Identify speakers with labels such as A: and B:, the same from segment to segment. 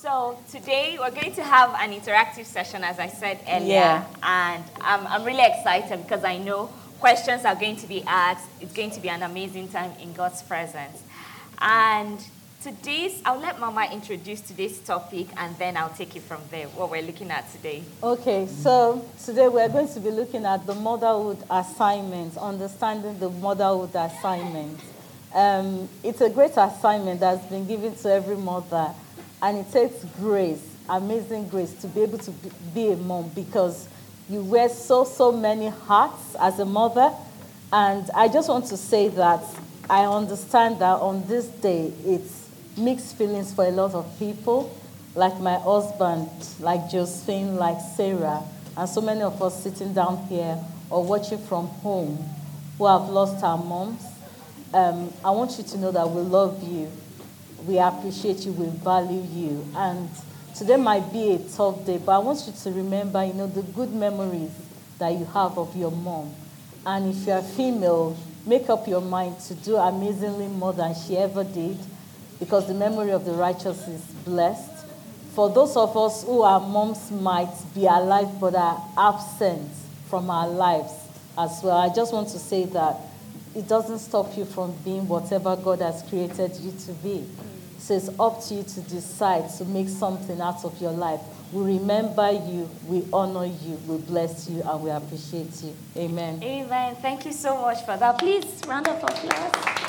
A: So today we're going to have an interactive session, as I said earlier, and I'm really excited because I know questions are going to be asked. It's going to be an amazing time in God's presence. And I'll let Mama introduce today's topic, and then I'll take it from there, what we're looking at today.
B: Okay, so today we're going to be looking at the motherhood assignment, understanding the motherhood assignment. It's a great assignment that's been given to every mother, and it takes grace, amazing grace, to be able to be a mom, because you wear so many hats as a mother. And I just want to say that I understand that on this day, it's mixed feelings for a lot of people, like my husband, like Josephine, like Sarah, and so many of us sitting down here or watching from home who have lost our moms. I want you to know that we love you, we appreciate you, we value you. And today might be a tough day, but I want you to remember, the good memories that you have of your mom. And if you're female, make up your mind to do amazingly more than she ever did, because the memory of the righteous is blessed. For those of us who our moms might be alive but are absent from our lives as well, I just want to say that it doesn't stop you from being whatever God has created you to be. So it's up to you to decide to make something out of your life. We remember you, we honor you, we bless you, and we appreciate you. Amen.
A: Amen. Thank you so much for that. Please, round of applause.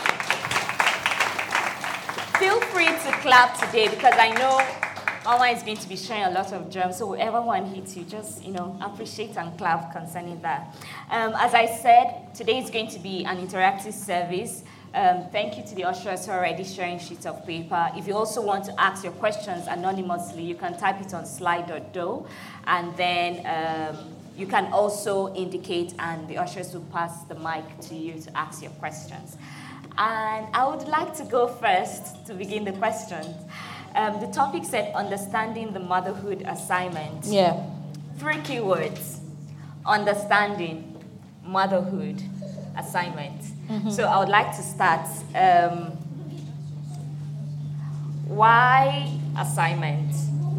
A: Feel free to clap today, because I know Mama is going to be sharing a lot of germs, so whoever one hits you, just, appreciate and clap concerning that. As I said, today is going to be an interactive service. Thank you to the ushers who are already sharing sheets of paper. If you also want to ask your questions anonymously, you can type it on slide.do, and then you can also indicate, and the ushers will pass the mic to you to ask your questions. And I would like to go first to begin the questions. The topic said, understanding the motherhood assignment.
B: Yeah.
A: 3 keywords: understanding, motherhood, assignment. Mm-hmm. So I would like to start. Why assignment?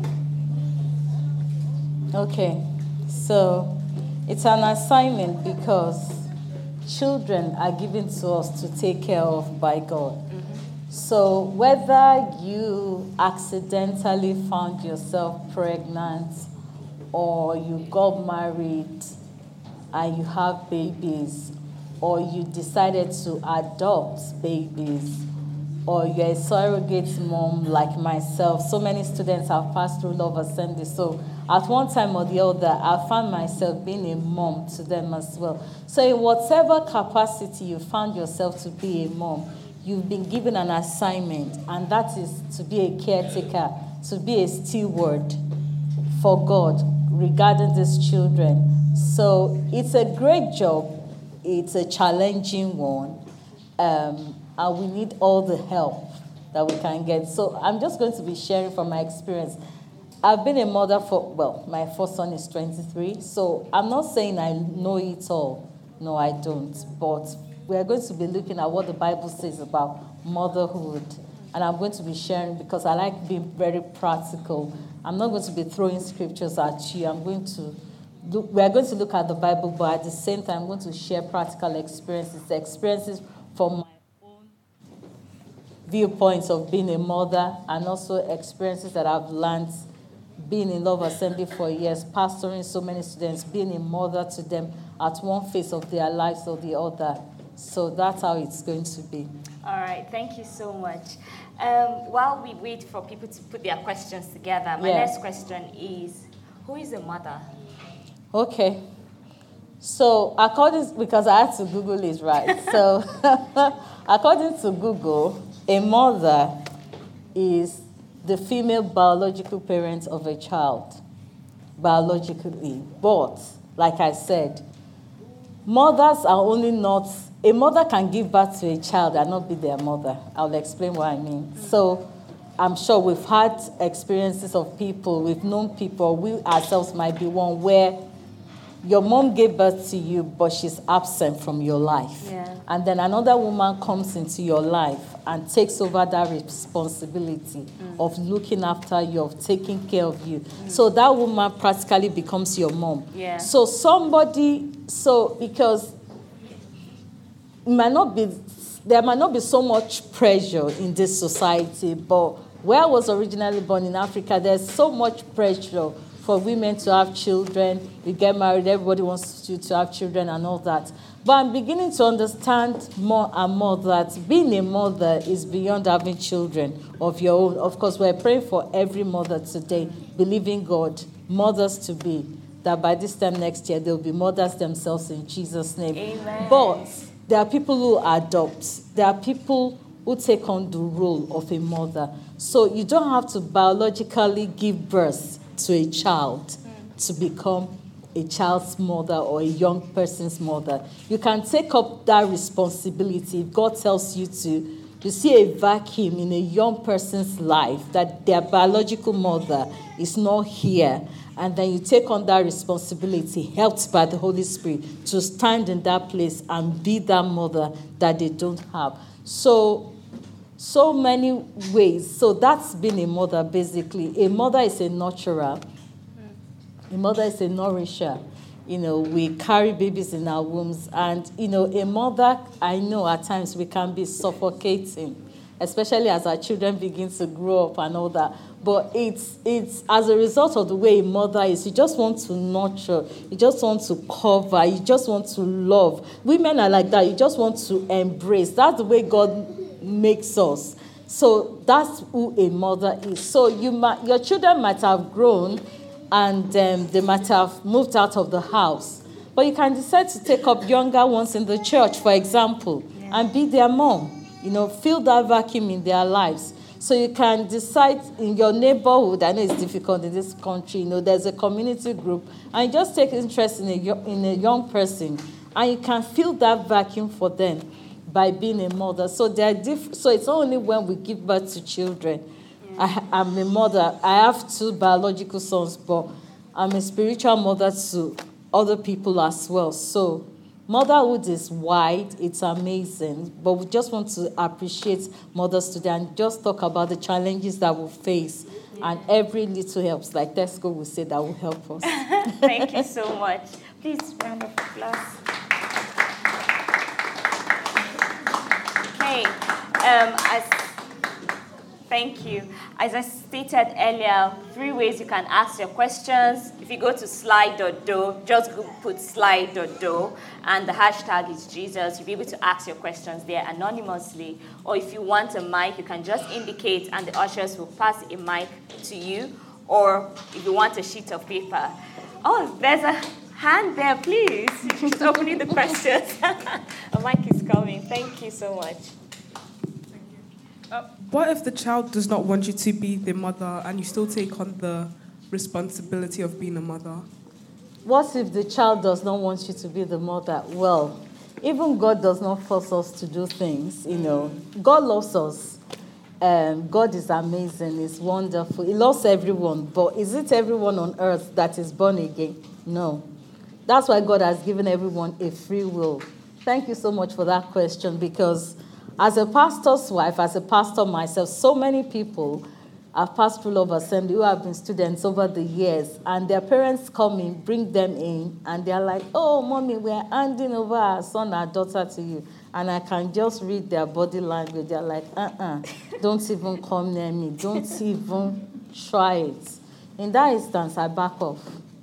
B: Okay, so it's an assignment because children are given to us to take care of by God. Mm-hmm. So whether you accidentally found yourself pregnant, or you got married and you have babies, or you decided to adopt babies, or you're a surrogate mom like myself. So many students have passed through Love Assembly. So at one time or the other, I found myself being a mom to them as well. So in whatever capacity you found yourself to be a mom, you've been given an assignment, and that is to be a caretaker, to be a steward for God regarding these children. So it's a great job. It's a challenging one. And we need all the help that we can get. So I'm just going to be sharing from my experience. I've been a mother my first son is 23, so I'm not saying I know it all. No, I don't. But we're going to be looking at what the Bible says about motherhood. And I'm going to be sharing because I like being very practical. I'm not going to be throwing scriptures at you. We're going to look at the Bible, but at the same time, I'm going to share practical experiences from my own viewpoints of being a mother, and also experiences that I've learned being in Love Assembly for years, pastoring so many students, being a mother to them at one phase of their lives or the other. So that's how it's going to be.
A: All right, thank you so much. While we wait for people to put their questions together, my next question is, who is a mother?
B: Okay. So because I had to Google it, right? So according to Google, a mother is the female biological parent of a child, biologically. But, like I said, mothers are only not, a mother can give birth to a child and not be their mother. I'll explain what I mean. Mm-hmm. So I'm sure we've had experiences of people, we've known people, we ourselves might be one where your mom gave birth to you, but she's absent from your life.
A: Yeah.
B: And then another woman comes into your life and takes over that responsibility of looking after you, of taking care of you. So that woman practically becomes your mom.
A: Yeah.
B: So because there might not be so much pressure in this society, but where I was originally born in Africa, there's so much pressure for women to have children. You get married, everybody wants you to have children and all that. But I'm beginning to understand more and more that being a mother is beyond having children of your own. Of course, we're praying for every mother today, believing God, mothers to be, that by this time next year, they'll be mothers themselves in Jesus' name.
A: Amen.
B: But there are people who adopt. There are people who take on the role of a mother. So you don't have to biologically give birth to a child to become a child's mother or a young person's mother. You can take up that responsibility if God tells you to. You see a vacuum in a young person's life that their biological mother is not here, and then you take on that responsibility, helped by the Holy Spirit, to stand in that place and be that mother that they don't have. So many ways. So that's been a mother, basically. A mother is a nurturer. A mother is a nourisher. We carry babies in our wombs. And, a mother, I know at times we can be suffocating, especially as our children begin to grow up and all that. But it's as a result of the way a mother is. You just want to nurture. You just want to cover. You just want to love. Women are like that. You just want to embrace. That's the way God makes us. So that's who a mother is. So your children might have grown and they might have moved out of the house. But you can decide to take up younger ones in the church, for example, and be their mom. Fill that vacuum in their lives. So you can decide in your neighborhood, I know it's difficult in this country, there's a community group, and you just take interest in a young person, and you can fill that vacuum for them by being a mother. So so it's not only when we give birth to children. I'm a mother. I have 2 biological sons, but I'm a spiritual mother to other people as well. So motherhood is wide. It's amazing. But we just want to appreciate mothers today and just talk about the challenges that we face. And every little helps. Like Tesco will say, that will help us.
A: Thank you so much. Please, round of applause. Okay. Thank you. As I stated earlier, 3 ways you can ask your questions. If you go to slide.do, just put slide.do, and the hashtag is Jesus. You'll be able to ask your questions there anonymously. Or if you want a mic, you can just indicate, and the ushers will pass a mic to you. Or if you want a sheet of paper. Oh, there's a hand there, please. She's opening the questions. A mic is coming. Thank you so much.
C: What if the child does not want you to be the mother and you still take on the responsibility of being a mother?
B: What if the child does not want you to be the mother? Well, even God does not force us to do things, God loves us. God is amazing. He's wonderful. He loves everyone. But is it everyone on earth that is born again? No. That's why God has given everyone a free will. Thank you so much for that question, because as a pastor's wife, as a pastor myself, so many people have passed through Love Assembly who have been students over the years, and their parents come in, bring them in, and they're like, "Oh, mommy, we're handing over our son, our daughter to you." And I can just read their body language. They're like, don't even come near me. Don't even try it. In that instance, I back off.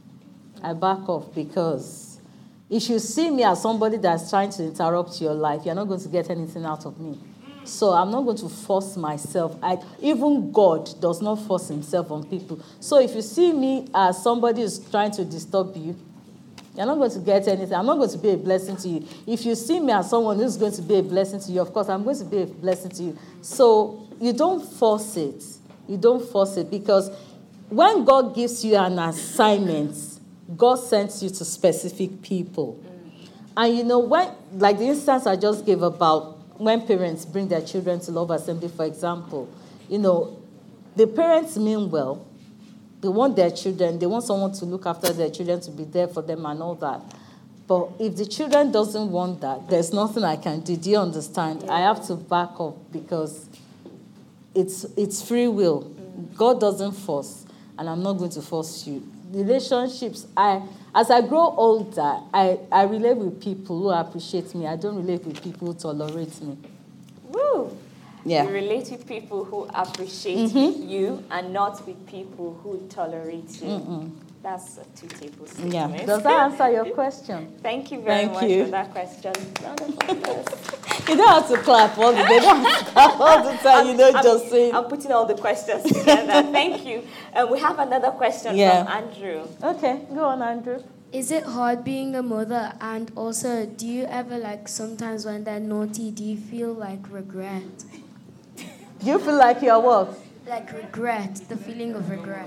B: Because if you see me as somebody that's trying to interrupt your life, you're not going to get anything out of me. So I'm not going to force myself. Even God does not force himself on people. So if you see me as somebody who's trying to disturb you, you're not going to get anything. I'm not going to be a blessing to you. If you see me as someone who's going to be a blessing to you, of course, I'm going to be a blessing to you. So you don't force it. Because when God gives you an assignment, God sends you to specific people. And when, like the instance I just gave about when parents bring their children to Love Assembly, for example, the parents mean well, They want their children. They want someone to look after their children, to be there for them and all that. But if the children doesn't want that, there's nothing I can do. Do you understand? Yeah. I have to back up because it's free will. God doesn't force, and I'm not going to force you. Relationships, as I grow older, I relate with people who appreciate me. I don't relate with people who tolerate me.
A: Woo!
B: Yeah.
A: You relate with people who appreciate you and not with people who tolerate you. That's a two-table statement.
B: Yeah. Does that answer your question?
A: Thank you very much for that question.
B: You don't have to clap all the day. Don't have to clap all the time. Just saying.
A: I'm putting all the questions together. Thank you. We have another question from Andrew.
B: Okay, go on, Andrew.
D: Is it hard being a mother? And also, do you ever, sometimes when they're naughty, do you feel regret?
B: Do you feel like you're what?
D: Regret, the feeling of regret.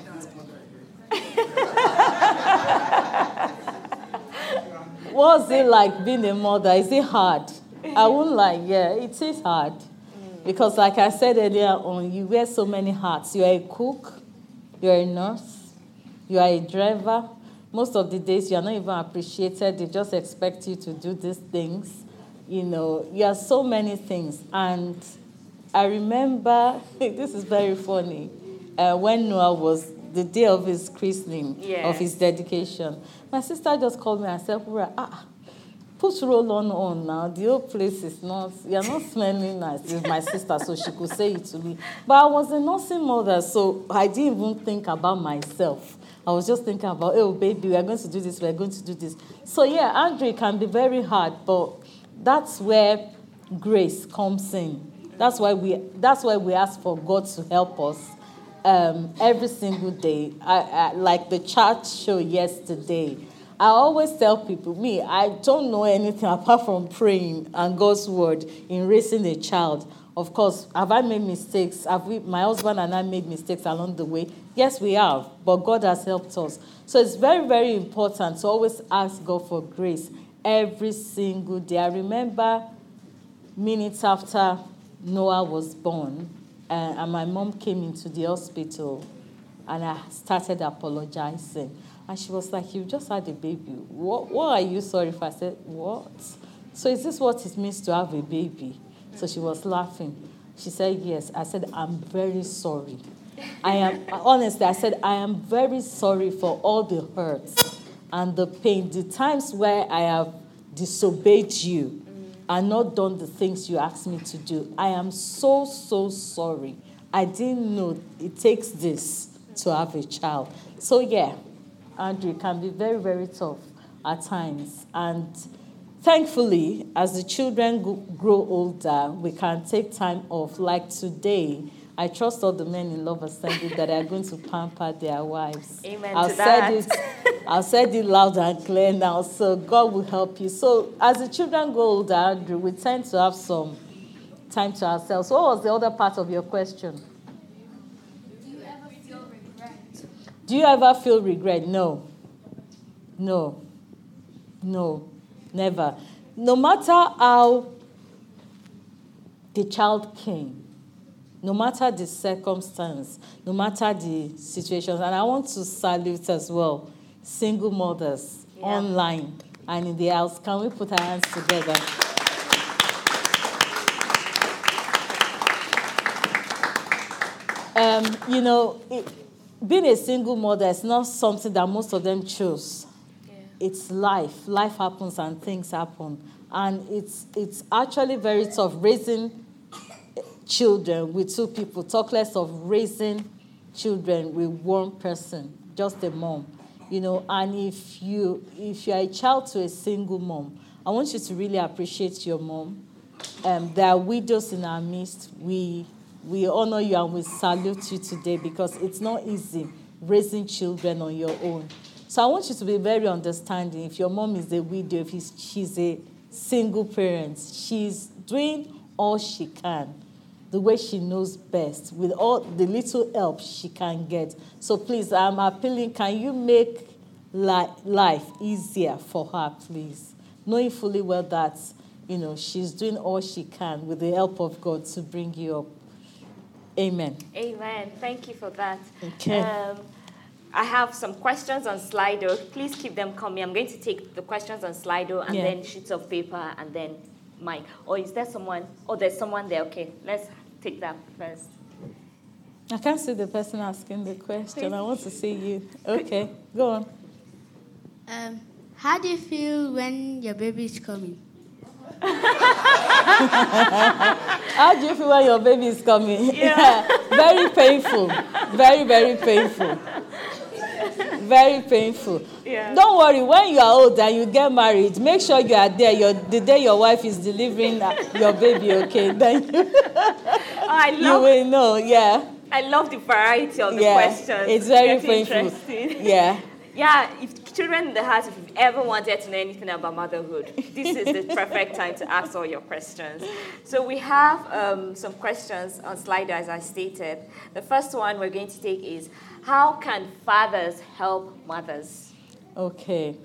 B: What's it like being a mother? Is it hard? I won't lie, yeah, it is hard. Because like I said earlier on, you wear so many hats. You're a cook, you're a nurse, you are a driver. Most of the days you're not even appreciated. They just expect you to do these things. You are so many things. And I remember, this is very funny, when Noah was the day of his christening, of his dedication, my sister just called me and said, put roll on now. The whole place is not, you're not smelling nice. It's my sister, so she could say it to me. But I was a nursing mother, so I didn't even think about myself. I was just thinking about, oh, baby, we're going to do this, we're going to do this. So, yeah, Andrew, it can be very hard, but that's where grace comes in. That's why we ask for God to help us every single day. Like the church show yesterday, I always tell people, I don't know anything apart from praying and God's word in raising a child. Of course, have I made mistakes? My husband and I made mistakes along the way? Yes, we have, but God has helped us. So it's very, very important to always ask God for grace every single day. I remember minutes after Noah was born, and my mom came into the hospital, and I started apologizing. And she was like, you just had a baby. What are you sorry for? I said, what? So is this what it means to have a baby? So she was laughing. She said, yes. I said, I'm very sorry. Honestly, I said, I am very sorry for all the hurts and the pain, the times where I have disobeyed you and not done the things you asked me to do. I am so, so sorry. I didn't know it takes this to have a child. So, yeah, Andrew, it can be very, very tough at times. And thankfully, as the children grow older, we can take time off. Like today, I trust all the men in Love Assembly that are going to pamper their wives.
A: Amen to that.
B: I've said it loud and clear now, so God will help you. So as the children grow older, Andrew, we tend to have some time to ourselves. What was the other part of your question?
D: Do you ever feel regret?
B: Do you ever feel regret? No, never. No matter how the child came, no matter the circumstance, no matter the situations, and I want to salute as well single mothers online and in the house. Can we put our hands together? Being a single mother is not something that most of them choose. It's life. Life happens and things happen. And it's actually very tough raising children with two people. Talk less of raising children with one person, just a mom. And if you're a child to a single mom, I want you to really appreciate your mom. There are widows in our midst. We honor you and we salute you today because it's not easy raising children on your own. So I want you to be very understanding. If your mom is a widow, if she's a single parent, she's doing all she can, the way she knows best, with all the little help she can get. So please, I'm appealing, can you make life easier for her, please? Knowing fully well that, she's doing all she can with the help of God to bring you up. Amen.
A: Amen. Thank you for that.
B: Okay.
A: I have some questions on Slido. Please keep them coming. I'm going to take the questions on Slido and then sheets of paper and then mic. Or is there someone? Oh, there's someone there. Okay, let's take that first.
B: I can't see the person asking the question. I want to see you. Okay, go on.
D: How do you feel when your baby is coming?
B: How do you feel when your baby is coming?
A: Yeah.
B: Very painful. Very, very painful. Very painful.
A: Yeah.
B: Don't worry, when you are old and you get married, make sure you are there the day your wife is delivering your baby, okay? Then you will know, yeah.
A: I love the variety of the questions.
B: It's very painful.
A: Interesting.
B: Yeah.
A: Yeah, if children in the house, if you've ever wanted to know anything about motherhood, this is the perfect time to ask all your questions. So we have some questions on Slido, as I stated. The first one we're going to take is, how can fathers help mothers?
B: Okay.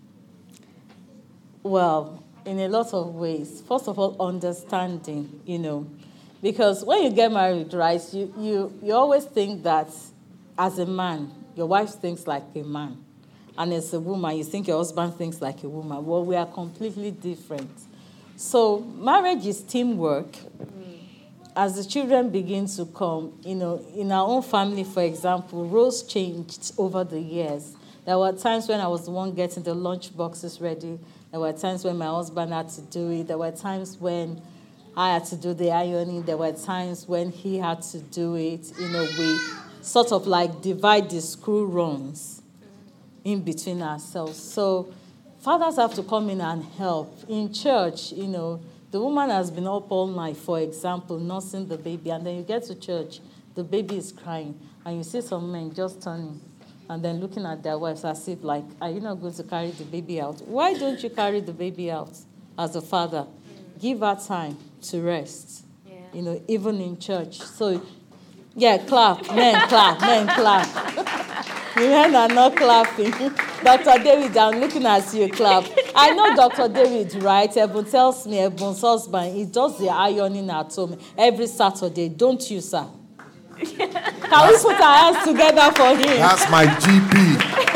B: Well, in a lot of ways. First of all, understanding, because when you get married, right, you always think that as a man, your wife thinks like a man. And as a woman, you think your husband thinks like a woman. Well, we are completely different. So marriage is teamwork. As the children begin to come, in our own family, for example, roles changed over the years. There were times when I was the one getting the lunch boxes ready. There were times when my husband had to do it. There were times when I had to do the ironing. There were times when he had to do it. We sort of like divide the school runs in between ourselves. So fathers have to come in and help. In church, the woman has been up all night, for example, nursing the baby, and then you get to church, the baby is crying, and you see some men just turning and then looking at their wives as if like, are you not going to carry the baby out? Why don't you carry the baby out as a father? Give her time to rest, even in church. So, clap, men clap, men clap. The men are not clapping. Dr. David, I'm looking at you, clap. I know Dr. David, right? Ebun tells me, Ebun's husband, he does the ironing at home every Saturday. Don't you, sir? Can we put our hands together for him?
E: That's my GP.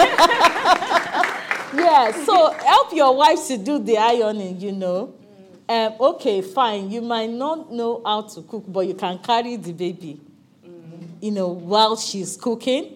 B: So help your wife to do the ironing, Okay, fine. You might not know how to cook, but you can carry the baby, while she's cooking.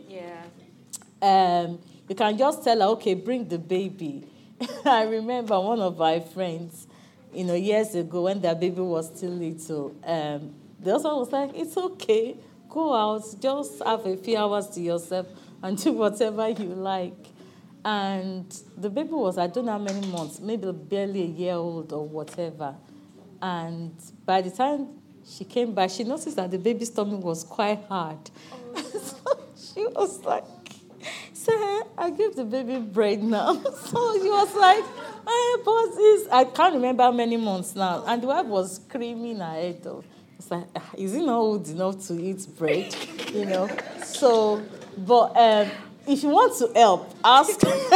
B: You can just tell her, okay, bring the baby. I remember one of my friends, years ago when their baby was still little, the husband was like, it's okay, go out, just have a few hours to yourself and do whatever you like. And the baby was, I don't know how many months, maybe barely a year old or whatever. And by the time she came back, she noticed that the baby's stomach was quite hard. So she was like, I give the baby bread now. So he was like, but this, I can't remember how many months now. And the wife was screaming her head off. It's like, is he not old enough to eat bread? So, but if you want to help, ask.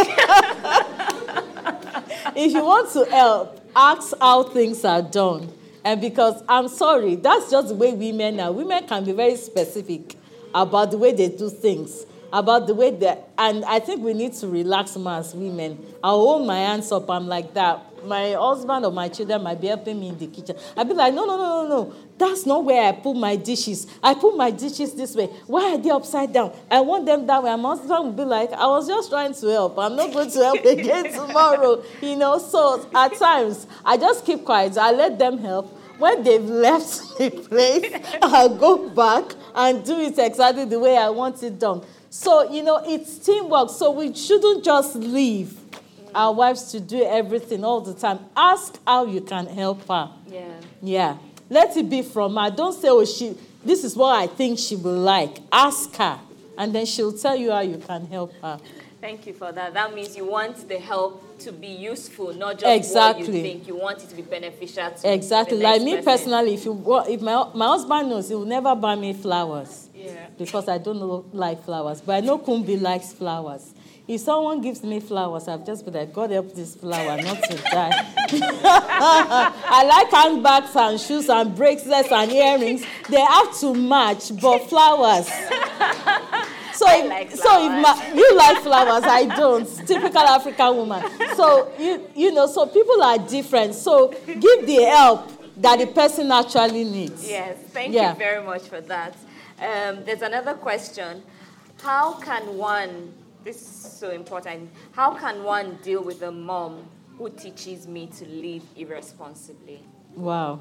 B: If you want to help, ask how things are done. And because, I'm sorry, that's just the way women are. Women can be very specific about the way they do things. About the way and I think we need to relax more as women. I'll hold my hands up. I'm like that. My husband or my children might be helping me in the kitchen. I'll be like, no. That's not where I put my dishes. I put my dishes this way. Why are they upside down? I want them that way. And my husband will be like, I was just trying to help. I'm not going to help again tomorrow. So at times, I just keep quiet. I let them help. When they've left the place, I'll go back and do it exactly the way I want it done. So, it's teamwork. So we shouldn't just leave our wives to do everything all the time. Ask how you can help her. Yeah. Let it be from her. Don't say, this is what I think she will like. Ask her. And then she'll tell you how you can help her.
A: Thank you for that. That means you want the help to be useful, not just what you think. You want it to be beneficial to
B: Exactly.
A: the
B: Like
A: next
B: me
A: person.
B: personally, if my husband knows, he will never buy me flowers. Because I don't like flowers. But I know Kumbi likes flowers. If someone gives me flowers, I've just been like, God help this flower not to die. I like handbags and shoes and bracelets and earrings. They have to match, but flowers. So,
A: I like flowers.
B: you like flowers, I don't. Typical African woman. So so people are different. So give the help that the person actually needs.
A: Yes, thank you very much for that. There's another question. How can one, this is so important, how can one deal with a mom who teaches me to live irresponsibly?
B: Wow.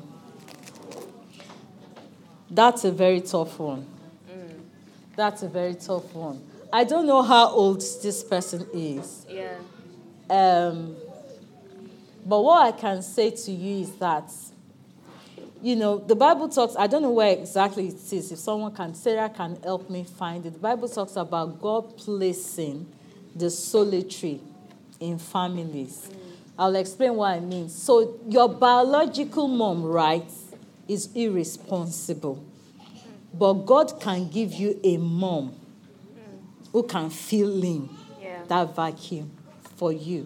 B: That's a very tough one. That's a very tough one. I don't know how old this person is.
A: Yeah.
B: But what I can say to you is that, the Bible talks, I don't know where exactly it is. If Sarah can help me find it. The Bible talks about God placing the solitary in families. I'll explain what I mean. So your biological mom, right, is irresponsible. But God can give you a mom who can fill in that vacuum for you.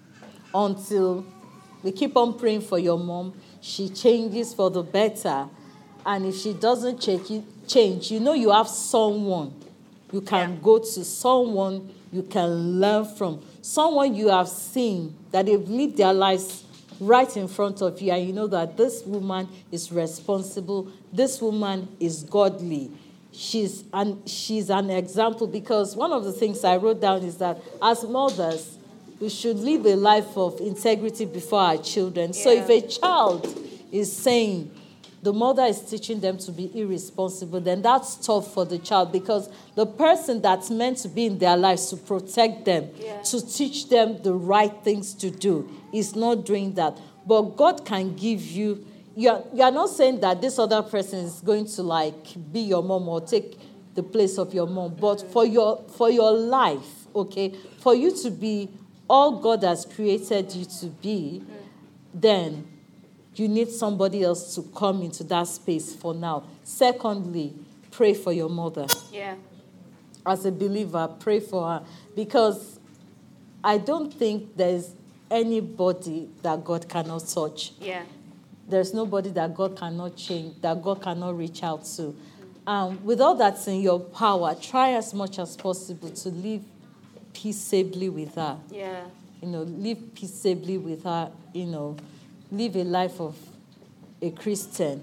B: Until we keep on praying for your mom, she changes for the better. And if she doesn't change, you have someone. You can go to someone you can learn from. Someone you have seen that they've lived their lives right in front of you, and you know that this woman is responsible, this woman is godly. She's an example, because one of the things I wrote down is that as mothers, we should live a life of integrity before our children. So if a child is saying the mother is teaching them to be irresponsible, then that's tough for the child, because the person that's meant to be in their lives to protect them, to teach them the right things to do, is not doing that. But God can give you, you're not saying that this other person is going to be your mom or take the place of your mom, but for your life, okay, for you to be all God has created you to be, then you need somebody else to come into that space for now. Secondly, pray for your mother.
A: Yeah.
B: As a believer, pray for her. Because I don't think there's anybody that God cannot touch.
A: Yeah.
B: There's nobody that God cannot change, that God cannot reach out to. With all that's in your power, try as much as possible to live peaceably with her.
A: Yeah.
B: Live peaceably with her, live a life of a Christian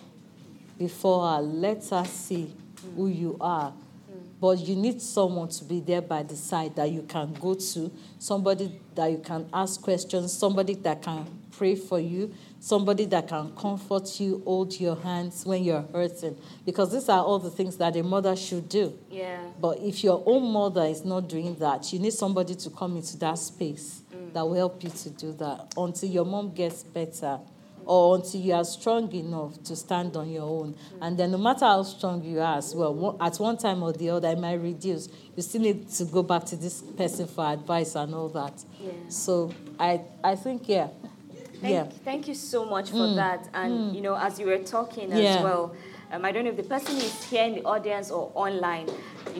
B: before her. Let her see who you are. But you need someone to be there by the side that you can go to, somebody that you can ask questions, somebody that can pray for you, somebody that can comfort you, hold your hands when you're hurting. Because these are all the things that a mother should do.
A: Yeah.
B: But if your own mother is not doing that, you need somebody to come into that space that will help you to do that until your mom gets better, or until you are strong enough to stand on your own. And then no matter how strong you are as well, at one time or the other, it might reduce. You still need to go back to this person for advice and all that. Yeah. So I think,
A: Thank you so much for that. And, as you were talking as well, I don't know if the person is here in the audience or online,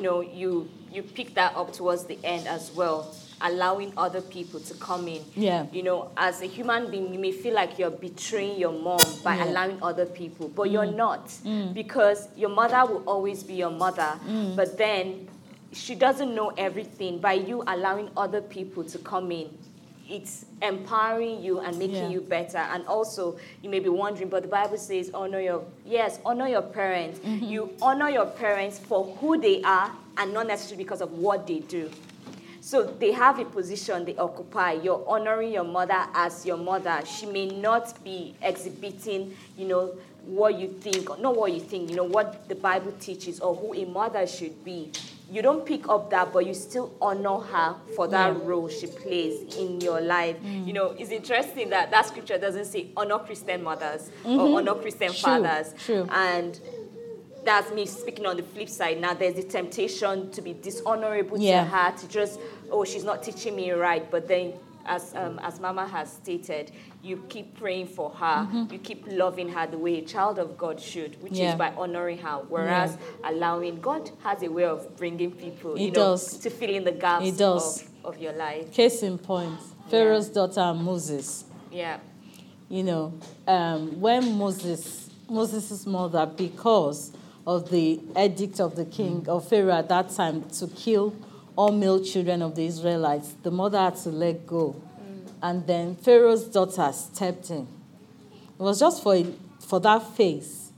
A: you pick that up towards the end as well, allowing other people to come in.
B: Yeah.
A: As a human being, you may feel like you're betraying your mom by allowing other people, but you're not, because your mother will always be your mother, but then she doesn't know everything. By you allowing other people to come in, it's empowering you and making you better. And also, you may be wondering, but the Bible says honor your parents. You honor your parents for who they are and not necessarily because of what they do. So they have a position they occupy. You're honoring your mother as your mother. She may not be exhibiting, what you think, or not what you think, what the Bible teaches or who a mother should be. You don't pick up that, but you still honor her for that role she plays in your life. It's interesting that scripture doesn't say honor Christian mothers or honor Christian fathers.
B: True.
A: And that's me speaking on the flip side. Now there's the temptation to be dishonorable to her, to just, she's not teaching me right. But then, as Mama has stated, you keep praying for her. You keep loving her the way a child of God should, which is by honoring her. Whereas allowing, God has a way of bringing people, to fill in the gaps of your life.
B: Case in point, Pharaoh's daughter and Moses.
A: Yeah.
B: When Moses' mother, because of the edict of the king of Pharaoh at that time to kill all male children of the Israelites, the mother had to let go. And then Pharaoh's daughter stepped in. It was just for that phase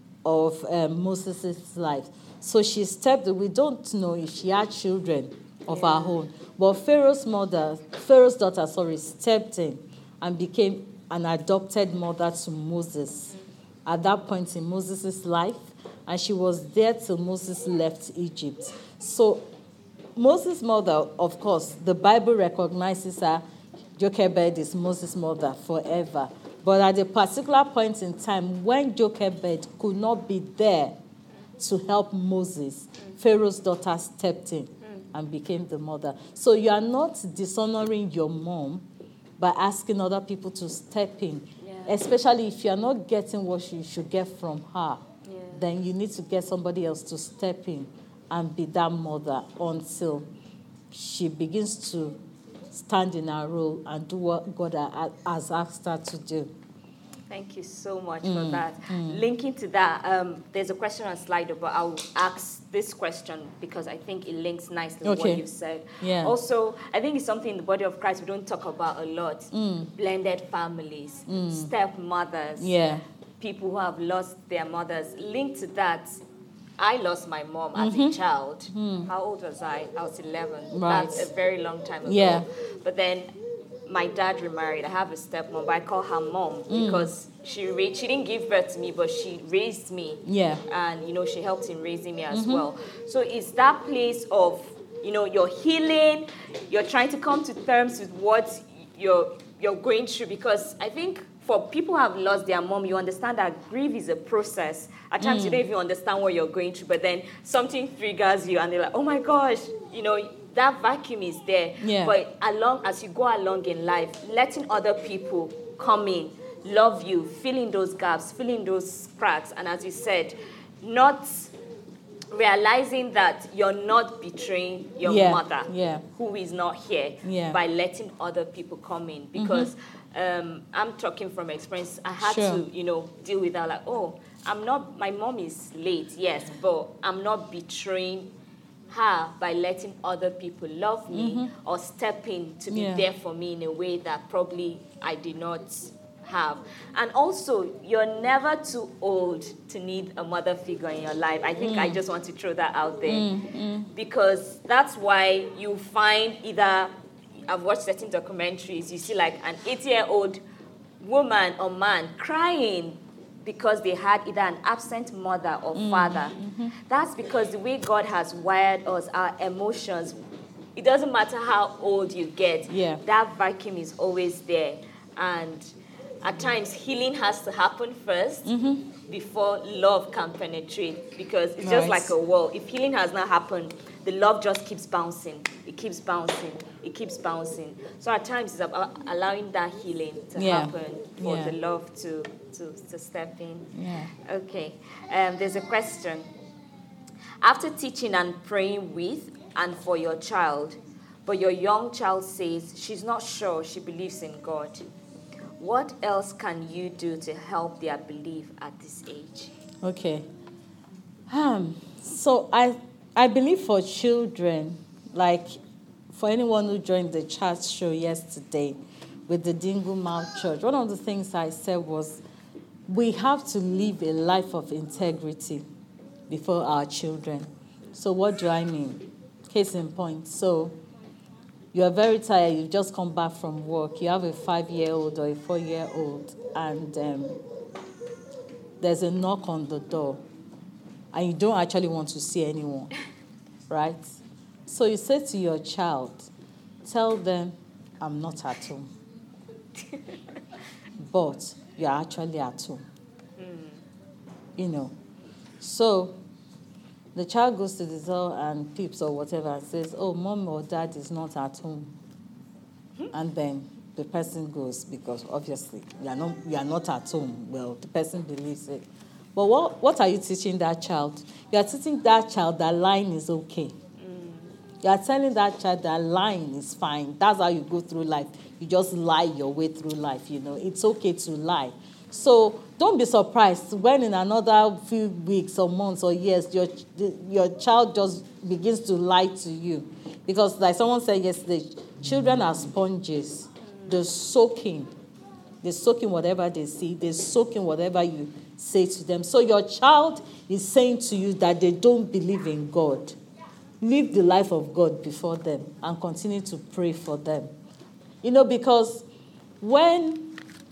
B: of Moses' life. So she stepped in. We don't know if she had children of her own. But Pharaoh's daughter, stepped in and became an adopted mother to Moses at that point in Moses' life. And she was there till Moses left Egypt. So Moses' mother, of course, the Bible recognizes her. Jochebed is Moses' mother forever. But at a particular point in time, when Jochebed could not be there to help Moses, Pharaoh's daughter stepped in and became the mother. So you are not dishonoring your mom by asking other people to step in, especially if you are not getting what you should get from her. Then you need to get somebody else to step in and be that mother until she begins to stand in her role and do what God has asked her to do.
A: Thank you so much for that. Linking to that, there's a question on Slido, but I'll ask this question because I think it links nicely with what you've said.
B: Yeah.
A: Also, I think it's something in the body of Christ we don't talk about a lot. Blended families, stepmothers, people who have lost their mothers. Linked to that, I lost my mom as a child. How old was I? I was 11.
B: Right.
A: That's a very long time ago.
B: Yeah.
A: But then my dad remarried. I have a stepmom, but I call her mom because she didn't give birth to me, but she raised me. Yeah. And, she helped in raising me as well. So it's that place of, you're healing, you're trying to come to terms with what you're going through, because I think for people who have lost their mom, you understand that grief is a process. At times you don't even understand what you're going through, but then something triggers you and they're like, oh my gosh, that vacuum is there. Yeah. But as you go along in life, letting other people come in, love you, fill in those gaps, fill in those cracks, and as you said, not realizing that you're not betraying your mother, who is not here, by letting other people come in. Because I'm talking from experience. I had to, deal with that. Like, my mom is late, yes, but I'm not betraying her by letting other people love me or step in to be there for me in a way that probably I did not have. And also, you're never too old to need a mother figure in your life. I think I just want to throw that out there. Because that's why you find either, I've watched certain documentaries, you see like an 80-year-old woman or man crying because they had either an absent mother or father. That's because the way God has wired us, our emotions, it doesn't matter how old you get, that vacuum is always there. And at times, healing has to happen first before love can penetrate, because it's just like a wall. If healing has not happened, the love just keeps bouncing. It keeps bouncing. It keeps bouncing. So at times, it's about allowing that healing to happen for the love to step in. Yeah. Okay. There's a question. After teaching and praying with and for your child, but your young child says she's not sure she believes in God, what else can you do to help their belief at this age? Okay.
B: So I believe for children, like for anyone who joined the chat show yesterday with the Dingle Mouth Church, one of the things I said was we have to live a life of integrity before our children. So what do I mean? Case in point. So you are very tired, you've just come back from work, you have a 5-year-old or a 4-year-old, and there's a knock on the door, and you don't actually want to see anyone, right? So you say to your child, tell them, I'm not at home. But you're actually at home. So the child goes to the door and peeps or whatever and says, oh, mom or dad is not at home. And then the person goes, because obviously you are not at home. Well, the person believes it. But what are you teaching that child? You are teaching that child that lying is okay. You are telling that child that lying is fine. That's how you go through life. You just lie your way through life, It's okay to lie. So don't be surprised when in another few weeks or months or years, your child just begins to lie to you. Because like someone said yesterday, children are sponges. They're soaking whatever they see. They're soaking whatever you say to them. So your child is saying to you that they don't believe in God. Live the life of God before them and continue to pray for them. Because when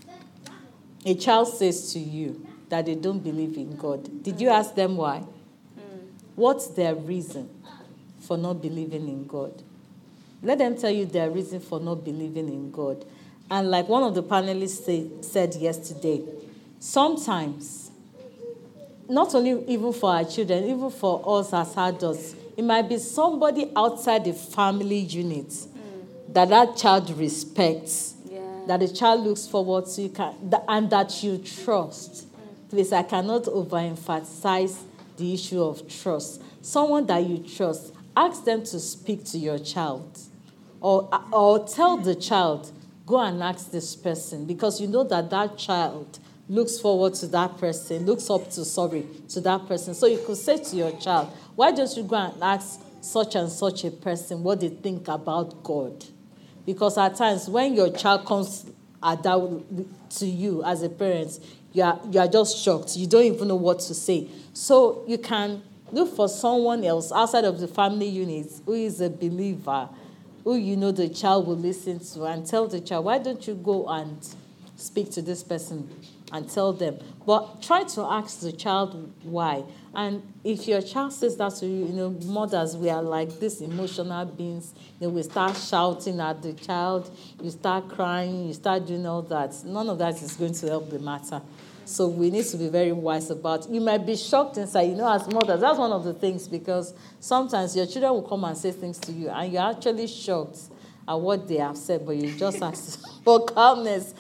B: a child says to you that they don't believe in God, did you ask them why? What's their reason for not believing in God? Let them tell you their reason for not believing in God. And like one of the panelists said yesterday, sometimes, not only even for our children, even for us as adults, it might be somebody outside the family unit that child respects, that the child looks forward to, and that you trust. Please, I cannot overemphasize the issue of trust. Someone that you trust, ask them to speak to your child. Or tell the child, go and ask this person, because you know that child looks forward to that person, looks up to that person. So you could say to your child, why don't you go and ask such and such a person what they think about God? Because at times when your child comes to you as a parent, you are just shocked. You don't even know what to say. So you can look for someone else outside of the family unit who is a believer, who the child will listen to, and tell the child, why don't you go and speak to this person and tell them. But try to ask the child why. And if your child says that to you, mothers, we are like these emotional beings. We start shouting at the child, you start crying, you start doing all that. None of that is going to help the matter. So we need to be very wise about it. You might be shocked inside, as mothers. That's one of the things, because sometimes your children will come and say things to you, and you're actually shocked at what they have said, but you just ask for calmness.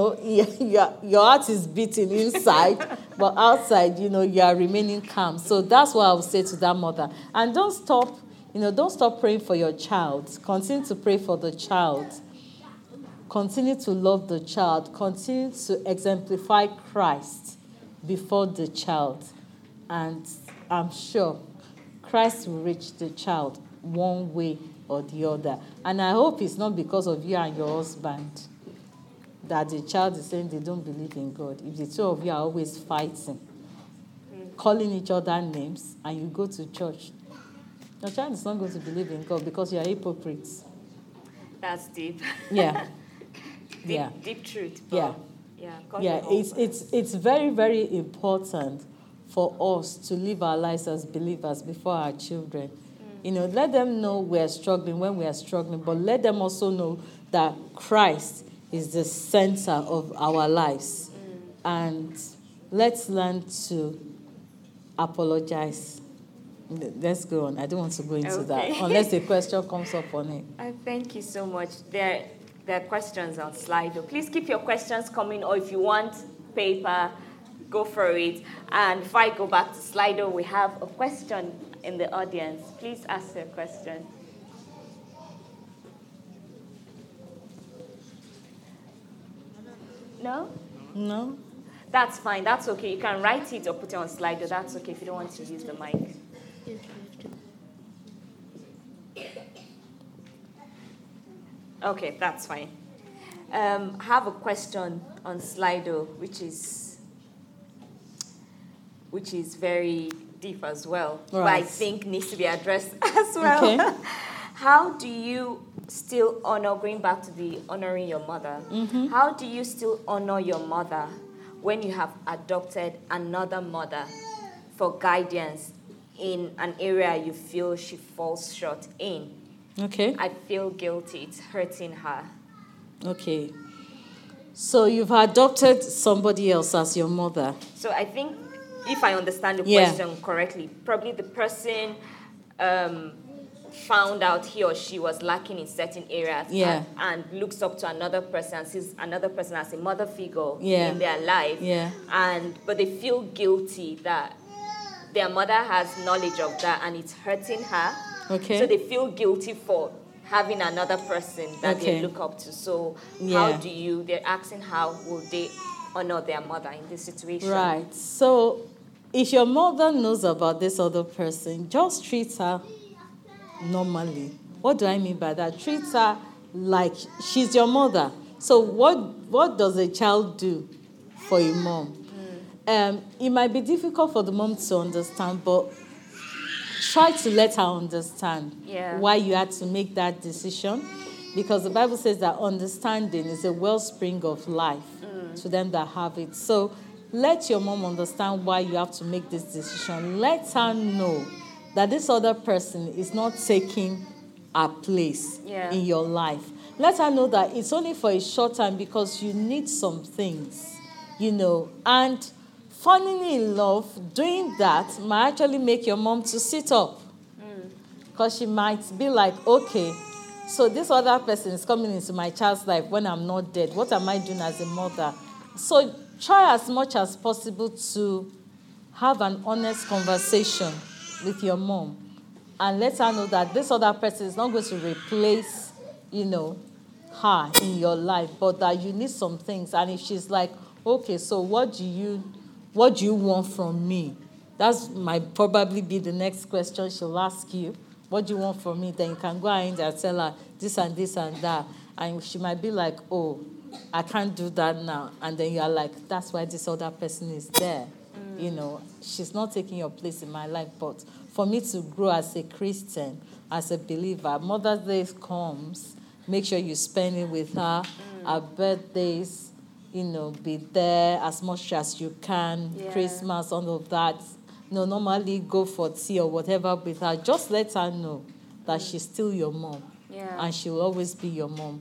B: Your heart is beating inside, but outside, you are remaining calm. So that's what I would say to that mother. And don't stop praying for your child. Continue to pray for the child. Continue to love the child. Continue to exemplify Christ before the child. And I'm sure Christ will reach the child one way or the other. And I hope it's not because of you and your husband that the child is saying they don't believe in God. If the two of you are always fighting, calling each other names, and you go to church, your child is not going to believe in God because you are hypocrites.
A: That's deep.
B: Yeah.
A: Deep truth.
B: Yeah.
A: Yeah.
B: It's very, very important for us to live our lives as believers before our children. Let them know we're struggling when we are struggling, but let them also know that Christ is the center of our lives. And let's learn to apologize. Let's go on. I don't want to go into that unless a question comes up on it.
A: Thank you so much. There are questions on Slido. Please keep your questions coming, or if you want paper, go for it. And before I go back to Slido, we have a question in the audience. Please ask your question. No?
B: No?
A: That's fine. That's okay. You can write it or put it on Slido. That's okay if you don't want to use the mic. Okay, that's fine. I have a question on Slido, which is very deep as well,
B: Right.
A: but I think needs to be addressed as well.
B: Okay.
A: How do you still honor, going back to the honoring your mother, how do you still honor your mother when you have adopted another mother for guidance in an area you feel she falls short in?
B: Okay.
A: I feel guilty. It's hurting her.
B: Okay. So you've adopted somebody else as your mother.
A: So I think, if I understand the question correctly, probably the person found out he or she was lacking in certain areas and looks up to another person and sees another person as a mother figure in their life.
B: Yeah.
A: But they feel guilty that their mother has knowledge of that and it's hurting her.
B: Okay.
A: So they feel guilty for having another person that they look up to. So how do you, they're asking how will they honor their mother in this situation?
B: Right. So if your mother knows about this other person, just treat her normally. What do I mean by that? Treat her like she's your mother. So what does a child do for a mom? It might be difficult for the mom to understand, but try to let her understand why you had to make that decision. Because the Bible says that understanding is a wellspring of life to them that have it. So let your mom understand why you have to make this decision. Let her know that this other person is not taking a place in your life. Let her know that it's only for a short time because you need some things, and funnily enough, doing that might actually make your mom to sit up. Because she might be like, okay, so this other person is coming into my child's life when I'm not dead. What am I doing as a mother? So try as much as possible to have an honest conversation with your mom and let her know that this other person is not going to replace, her in your life, but that you need some things. And if she's like, okay, so what do you want from me? That might probably be the next question she'll ask you. What do you want from me? Then you can go ahead and tell her this and this and that. And she might be like, oh, I can't do that now. And then you're like, that's why this other person is there. She's not taking your place in my life. But for me to grow as a Christian, as a believer, Mother's Day comes, make sure you spend it with her. Her birthdays, be there as much as you can. Christmas, all of that. Normally go for tea or whatever with her. Just let her know that she's still your mom. And she will always be your mom.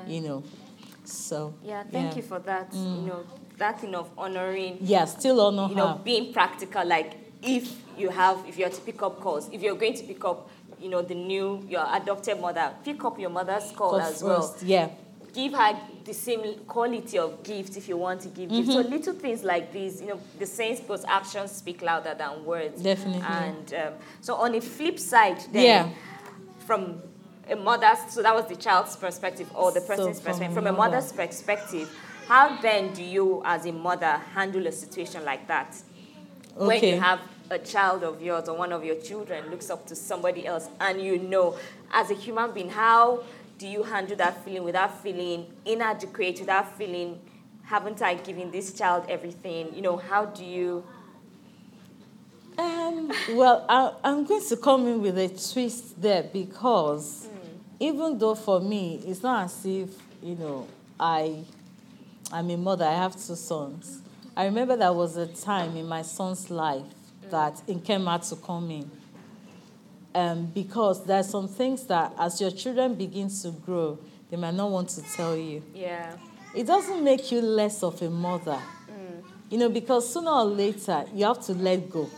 B: So.
A: Thank you for that. That thing of honoring.
B: Still honor her.
A: Being practical. Like if you're to pick up calls, if you're going to pick up, your adopted mother, pick up your mother's call as well. Give her the same quality of gift if you want to give gifts. So little things like these, the saying goes, actions speak louder than words.
B: Definitely.
A: And so on the flip side, then, from a mother's, so that was the child's perspective or the person's perspective. From a mother's perspective, how then do you, as a mother, handle a situation like that? When you have a child of yours or one of your children looks up to somebody else, and as a human being, how do you handle that feeling without feeling inadequate, without feeling, haven't I given this child everything? How do you...
B: Well, I'm going to come in with a twist there because even though for me, it's not as if, I'm a mother, I have 2 sons. I remember there was a time in my son's life that Nkem had to come in. Because there are some things that as your children begin to grow, they might not want to tell you. It doesn't make you less of a mother. Because sooner or later, you have to let go.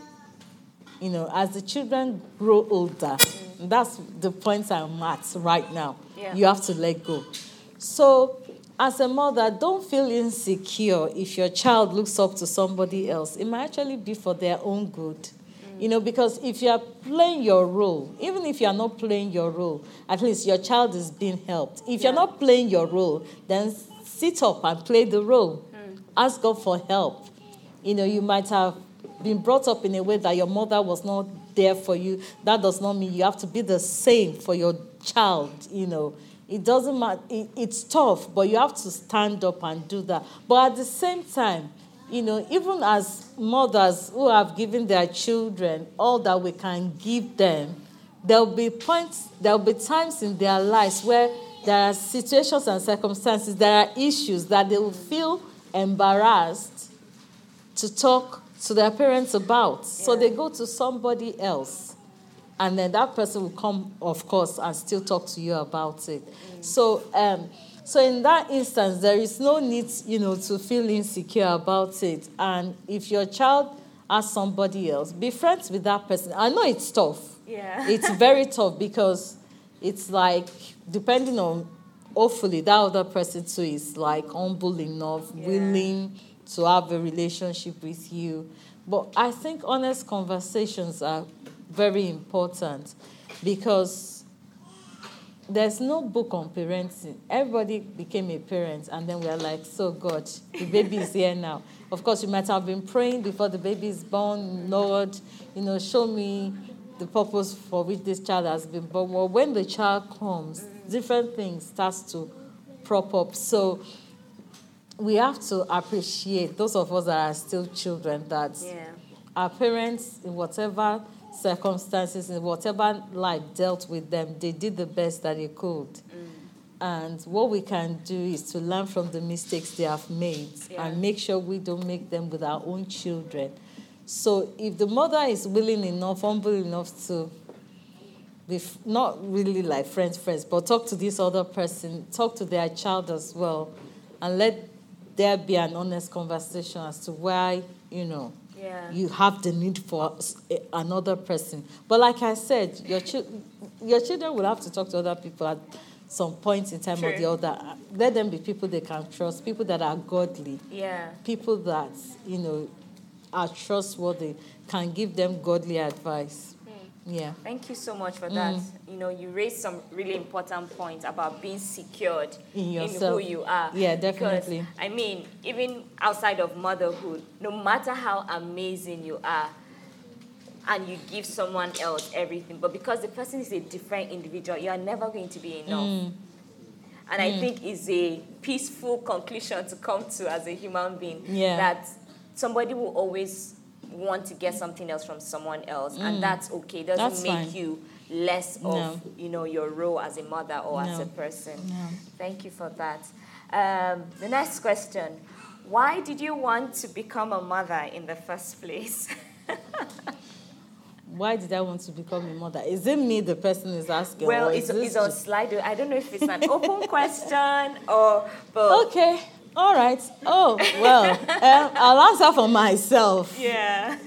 B: As the children grow older, that's the point I'm at right now. You have to let go. So as a mother, don't feel insecure if your child looks up to somebody else. It might actually be for their own good. Because if you are playing your role, even if you are not playing your role, at least your child is being helped. If you're not playing your role, then sit up and play the role. Ask God for help. You might have been brought up in a way that your mother was not there for you. That does not mean you have to be the same for your child. It doesn't matter. It's tough, but you have to stand up and do that. But at the same time, even as mothers who have given their children all that we can give them, there'll be times in their lives where there are situations and circumstances, there are issues that they will feel embarrassed to talk to their parents about. So they go to somebody else. And then that person will come, of course, and still talk to you about it. So in that instance, there is no need, to feel insecure about it. And if your child has somebody else, be friends with that person. I know it's tough. It's very tough because it's like, depending on, hopefully, that other person too is like humble enough, willing to have a relationship with you. But I think honest conversations are very important because there's no book on parenting. Everybody became a parent, and then we are like, so God, the baby is here now. Of course, you might have been praying before the baby is born, Lord, show me the purpose for which this child has been born. Well, when the child comes, different things starts to prop up. So we have to appreciate those of us that are still children, that our parents, in whatever circumstances, in whatever life dealt with them, they did the best that they could. And what we can do is to learn from the mistakes they have made and make sure we don't make them with our own children. So if the mother is willing enough, humble enough to be not really like friends, but talk to this other person, talk to their child as well, and let there be an honest conversation as to why, you have the need for another person. But like I said, your children will have to talk to other people at some point in time or the other. Let them be people they can trust, people that are godly, people that, are trustworthy, can give them godly advice. Yeah.
A: Thank you so much for that. You raised some really important points about being secured in who you are.
B: Yeah, definitely.
A: Because, even outside of motherhood, no matter how amazing you are, and you give someone else everything, but because the person is a different individual, you are never going to be enough. And I think it's a peaceful conclusion to come to as a human being, that somebody will always want to get something else from someone else, and that's okay. It doesn't make you less of your role as a mother or as a person. Thank you for that. The next question: why did you want to become a mother in the first place?
B: Why did I want to become a mother? Is it me the person is asking?
A: Well, it's on Slido. I don't know if it's an open question or... But
B: okay. All right. Oh, well, I'll answer for myself.
A: Yeah.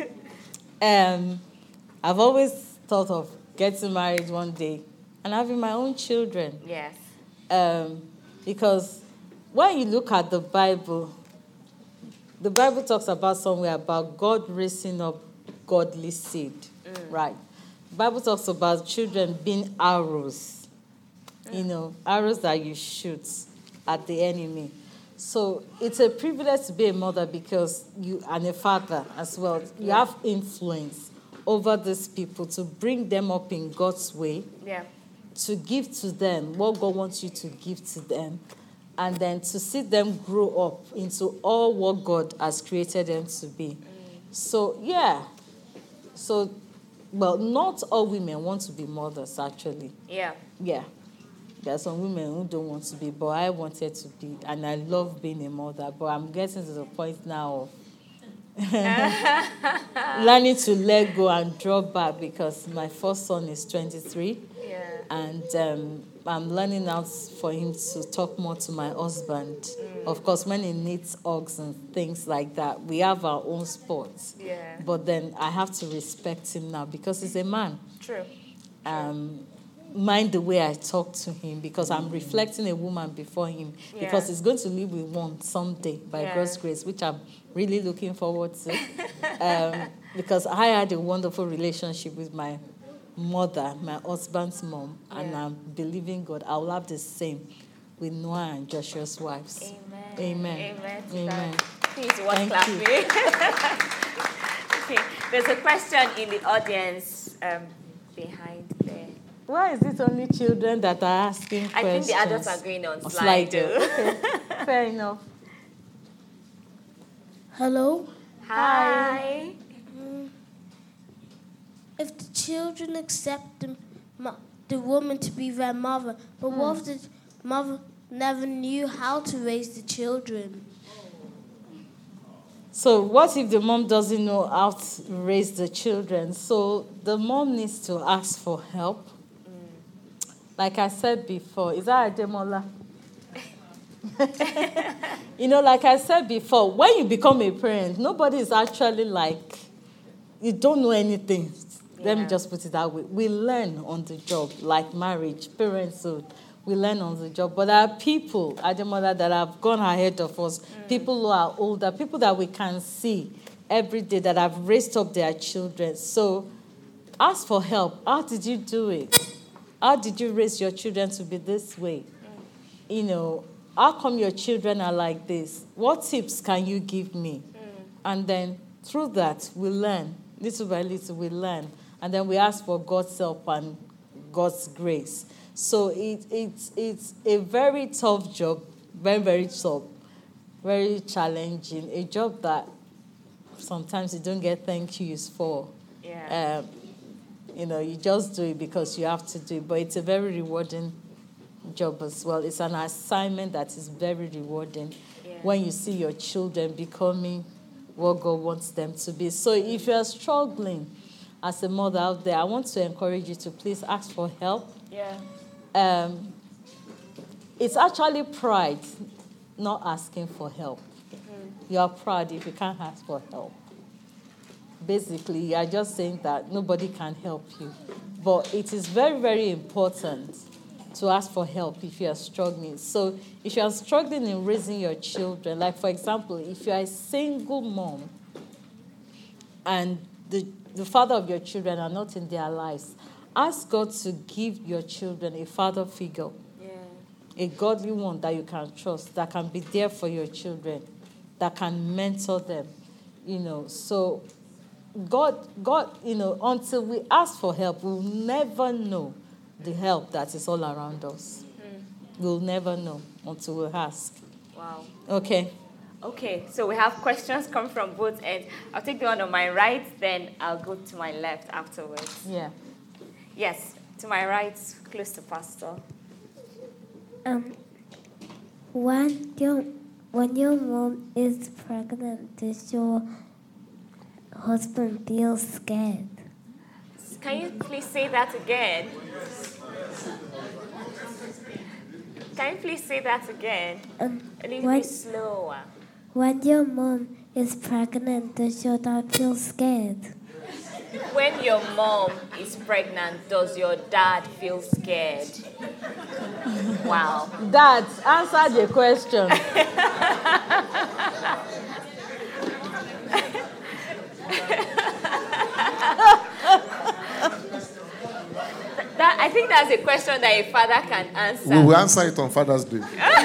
B: I've always thought of getting married one day and having my own children.
A: Yes.
B: Because when you look at the Bible talks about somewhere about God raising up godly seed, right? The Bible talks about children being arrows, arrows that you shoot at the enemy. So it's a privilege to be a mother because you and a father as well. You have influence over these people to bring them up in God's way, to give to them what God wants you to give to them, and then to see them grow up into all what God has created them to be. So, well, not all women want to be mothers, actually. Yeah. There are some women who don't want to be, but I wanted to be, and I love being a mother. But I'm getting to the point now of learning to let go and drop back because my first son is 23.
A: Yeah.
B: And I'm learning now for him to talk more to my husband. Of course, when he needs hugs and things like that, we have our own sports.
A: Yeah.
B: But then I have to respect him now because he's a man.
A: True.
B: Mind the way I talk to him because I'm reflecting a woman before him because he's going to live with one someday by God's grace, which I'm really looking forward to. Because I had a wonderful relationship with my mother, my husband's mom, and I'm believing God I will have the same with Noah and Joshua's wives. Amen.
A: Amen. Please, one clap. Okay, there's a question in the audience behind there.
B: Why is it only children that are asking questions?
A: I think the adults are going on Slido.
B: Okay, fair enough.
D: Hello?
A: Hi.
D: If the children accept the woman to be their mother, but what if the mother never knew how to raise the children?
B: So what if the mom doesn't know how to raise the children? So the mom needs to ask for help. Like I said before, is that Ademola? Like I said before, when you become a parent, nobody is actually like, you don't know anything. Let me just put it that way. We learn on the job, like marriage, parenthood. We learn on the job. But there are people, Ademola, that have gone ahead of us, people who are older, people that we can see every day that have raised up their children. So ask for help. How did you do it? How did you raise your children to be this way? You know, how come your children are like this? What tips can you give me? And then through that, we learn. Little by little, we learn. And then we ask for God's help and God's grace. So it's a very tough job, very, very tough, very challenging, a job that sometimes you don't get thank yous for.
A: Yeah.
B: You know, you just do it because you have to do it. But it's a very rewarding job as well. It's an assignment that is very rewarding when you see your children becoming what God wants them to be. So if you're struggling as a mother out there, I want to encourage you to please ask for help.
A: Yeah.
B: It's actually pride not asking for help. You are proud if you can't ask for help. Basically, you are just saying that nobody can help you. But it is very, very important to ask for help if you are struggling. So if you are struggling in raising your children, like for example, if you are a single mom and the father of your children are not in their lives, ask God to give your children a father figure, a godly one that you can trust, that can be there for your children, that can mentor them, you know. So God, you know, until we ask for help, we'll never know the help that is all around us. We'll never know until we ask.
A: Wow.
B: Okay.
A: Okay, so we have questions come from both ends. I'll take the one on my right, then I'll go to my left afterwards.
B: Yeah.
A: Yes, to my right, close to Pastor.
D: When your mom is pregnant, does your husband feel scared?
A: Can you please say that again? Can you please say that again? A little bit slower.
D: When your mom is pregnant, does your dad feel scared?
A: When your mom is pregnant, does your dad feel scared? Wow.
B: Dad, answer the question.
A: I think that's a question that a father can answer.
E: We will answer it on Father's Day.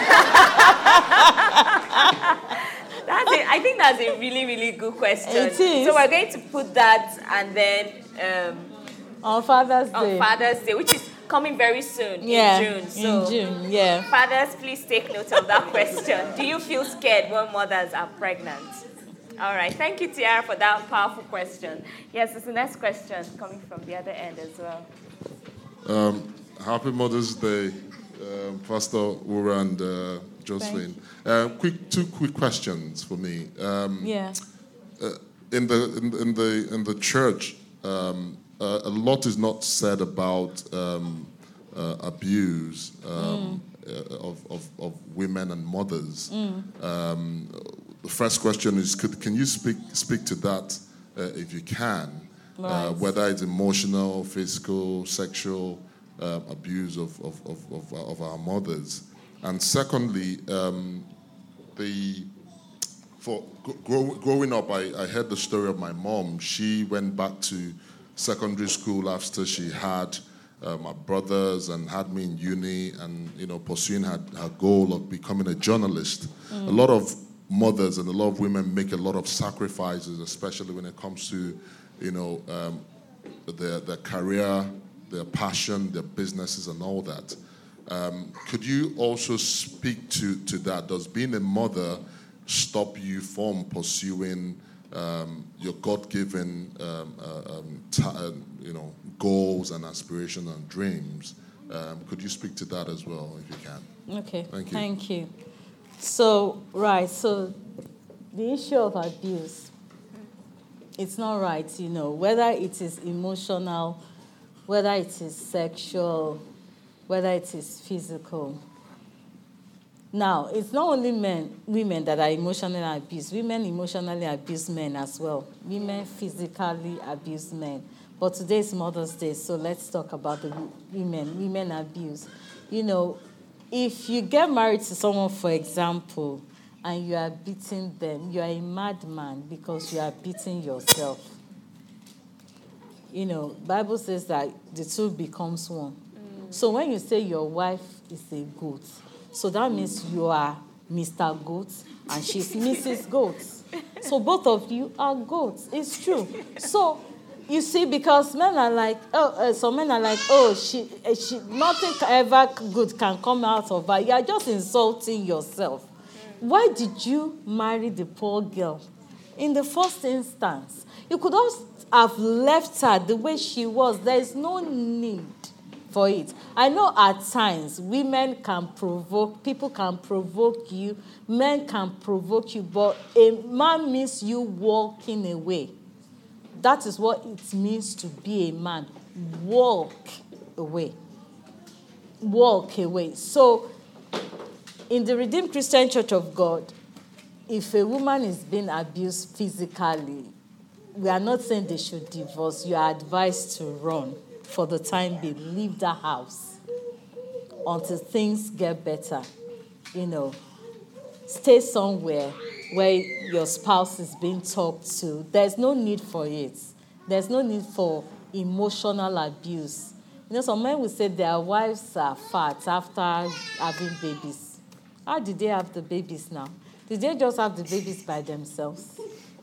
A: I think that's a really, really good question.
B: It is.
A: So we're going to put that and then
B: on Father's Day.
A: On Father's Day, which is coming very soon
B: Yeah,
A: in June. So
B: in June, yeah.
A: Fathers, please take note of that question. Do you feel scared when mothers are pregnant? All right. Thank you, Tiara, for that powerful question. Yes, it's the next question coming from the other end as well.
E: Happy Mother's Day, Pastor Wura and Jocelyn. Two quick questions for me. In the church, a lot is not said about abuse of women and mothers. The first question is, can you speak to that if you can?
B: Right.
E: Whether it's emotional, physical, sexual abuse of our mothers. And secondly, growing up, I heard the story of my mom. She went back to secondary school after she had my brothers and had me in uni and, you know, pursuing her goal of becoming a journalist. A lot of mothers and a lot of women make a lot of sacrifices, especially when it comes to, you know, their career, their passion, their businesses and all that. Could you also speak to that? Does being a mother stop you from pursuing your God-given goals and aspirations and dreams? Could you speak to that as well, if you can?
B: Okay.
E: Thank you.
B: So the issue of abuse, it's not right, you know, whether it is emotional, whether it is sexual, whether it is physical. Now, it's not only women that are emotionally abused. Women emotionally abuse men as well. Women physically abuse men. But today is Mother's Day, so let's talk about the women abuse. You know, if you get married to someone, for example, and you are beating them, you are a madman because you are beating yourself. You know, Bible says that the two becomes one. So when you say your wife is a goat, so that means you are Mr. Goat and she's Mrs. Goat. So both of you are goats. It's true. So you see, because men are like, some men are like, she, nothing ever good can come out of her. You are just insulting yourself. Why did you marry the poor girl? In the first instance, you could have left her the way she was. There is no need for it. I know at times women can provoke, people can provoke you, men can provoke you, but a man means you walking away. That is what it means to be a man. Walk away. Walk away. So, in the Redeemed Christian Church of God, if a woman is being abused physically, we are not saying they should divorce. You are advised to run for the time being. Leave the house until things get better. Stay somewhere where your spouse is being talked to. There's no need for it. There's no need for emotional abuse. Some men will say their wives are fat after having babies. How did they have the babies now? Did they just have the babies by themselves?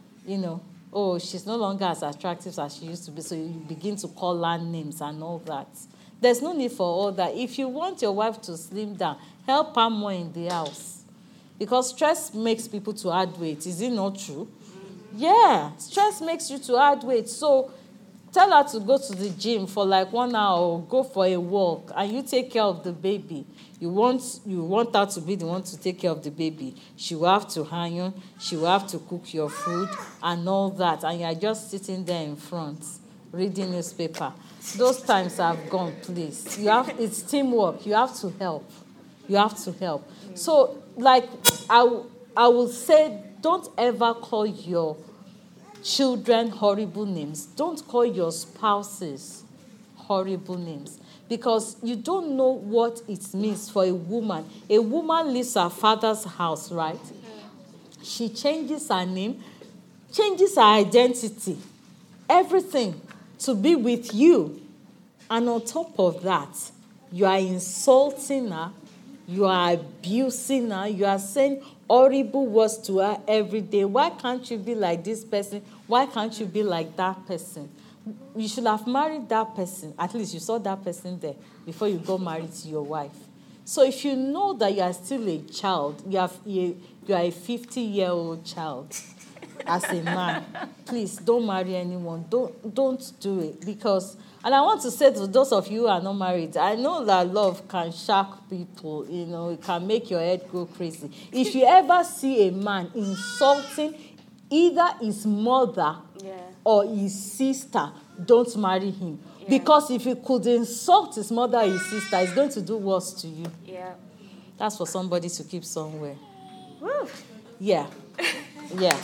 B: She's no longer as attractive as she used to be, so you begin to call her names and all that. There's no need for all that. If you want your wife to slim down, help her more in the house. Because stress makes people to add weight. Is it not true? Yeah, stress makes you to add weight. So tell her to go to the gym for like 1 hour or go for a walk, and you take care of the baby. You want her to be the one to take care of the baby. She will have to iron, she will have to cook your food and all that, and you are just sitting there in front reading newspaper. Those times have gone, please. It's teamwork. You have to help. You have to help. So, like, I will say, don't ever call your children horrible names. Don't call your spouses horrible names. Because you don't know what it means for a woman. A woman leaves her father's house, right? She changes her name, changes her identity, everything to be with you. And on top of that, you are insulting her, you are abusing her, you are saying horrible words to her every day. Why can't you be like this person? Why can't you be like that person? You should have married that person. At least you saw that person there before you got married to your wife. So if you know that you are still a child, you are a 50-year-old child as a man, please don't marry anyone. Don't do it. Because, and I want to say to those of you who are not married, I know that love can shock people. It can make your head go crazy. If you ever see a man insulting either his mother or his sister, don't marry him. Yeah. Because if he could insult his mother or his sister, he's going to do worse to you.
A: Yeah.
B: That's for somebody to keep somewhere. Woo. Yeah. Yeah.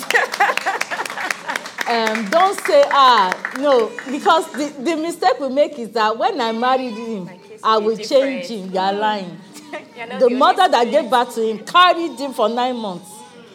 B: Don't say, no, because the mistake we make is that when I married him, I will change him. You are lying. The mother that gave birth to him carried him for 9 months.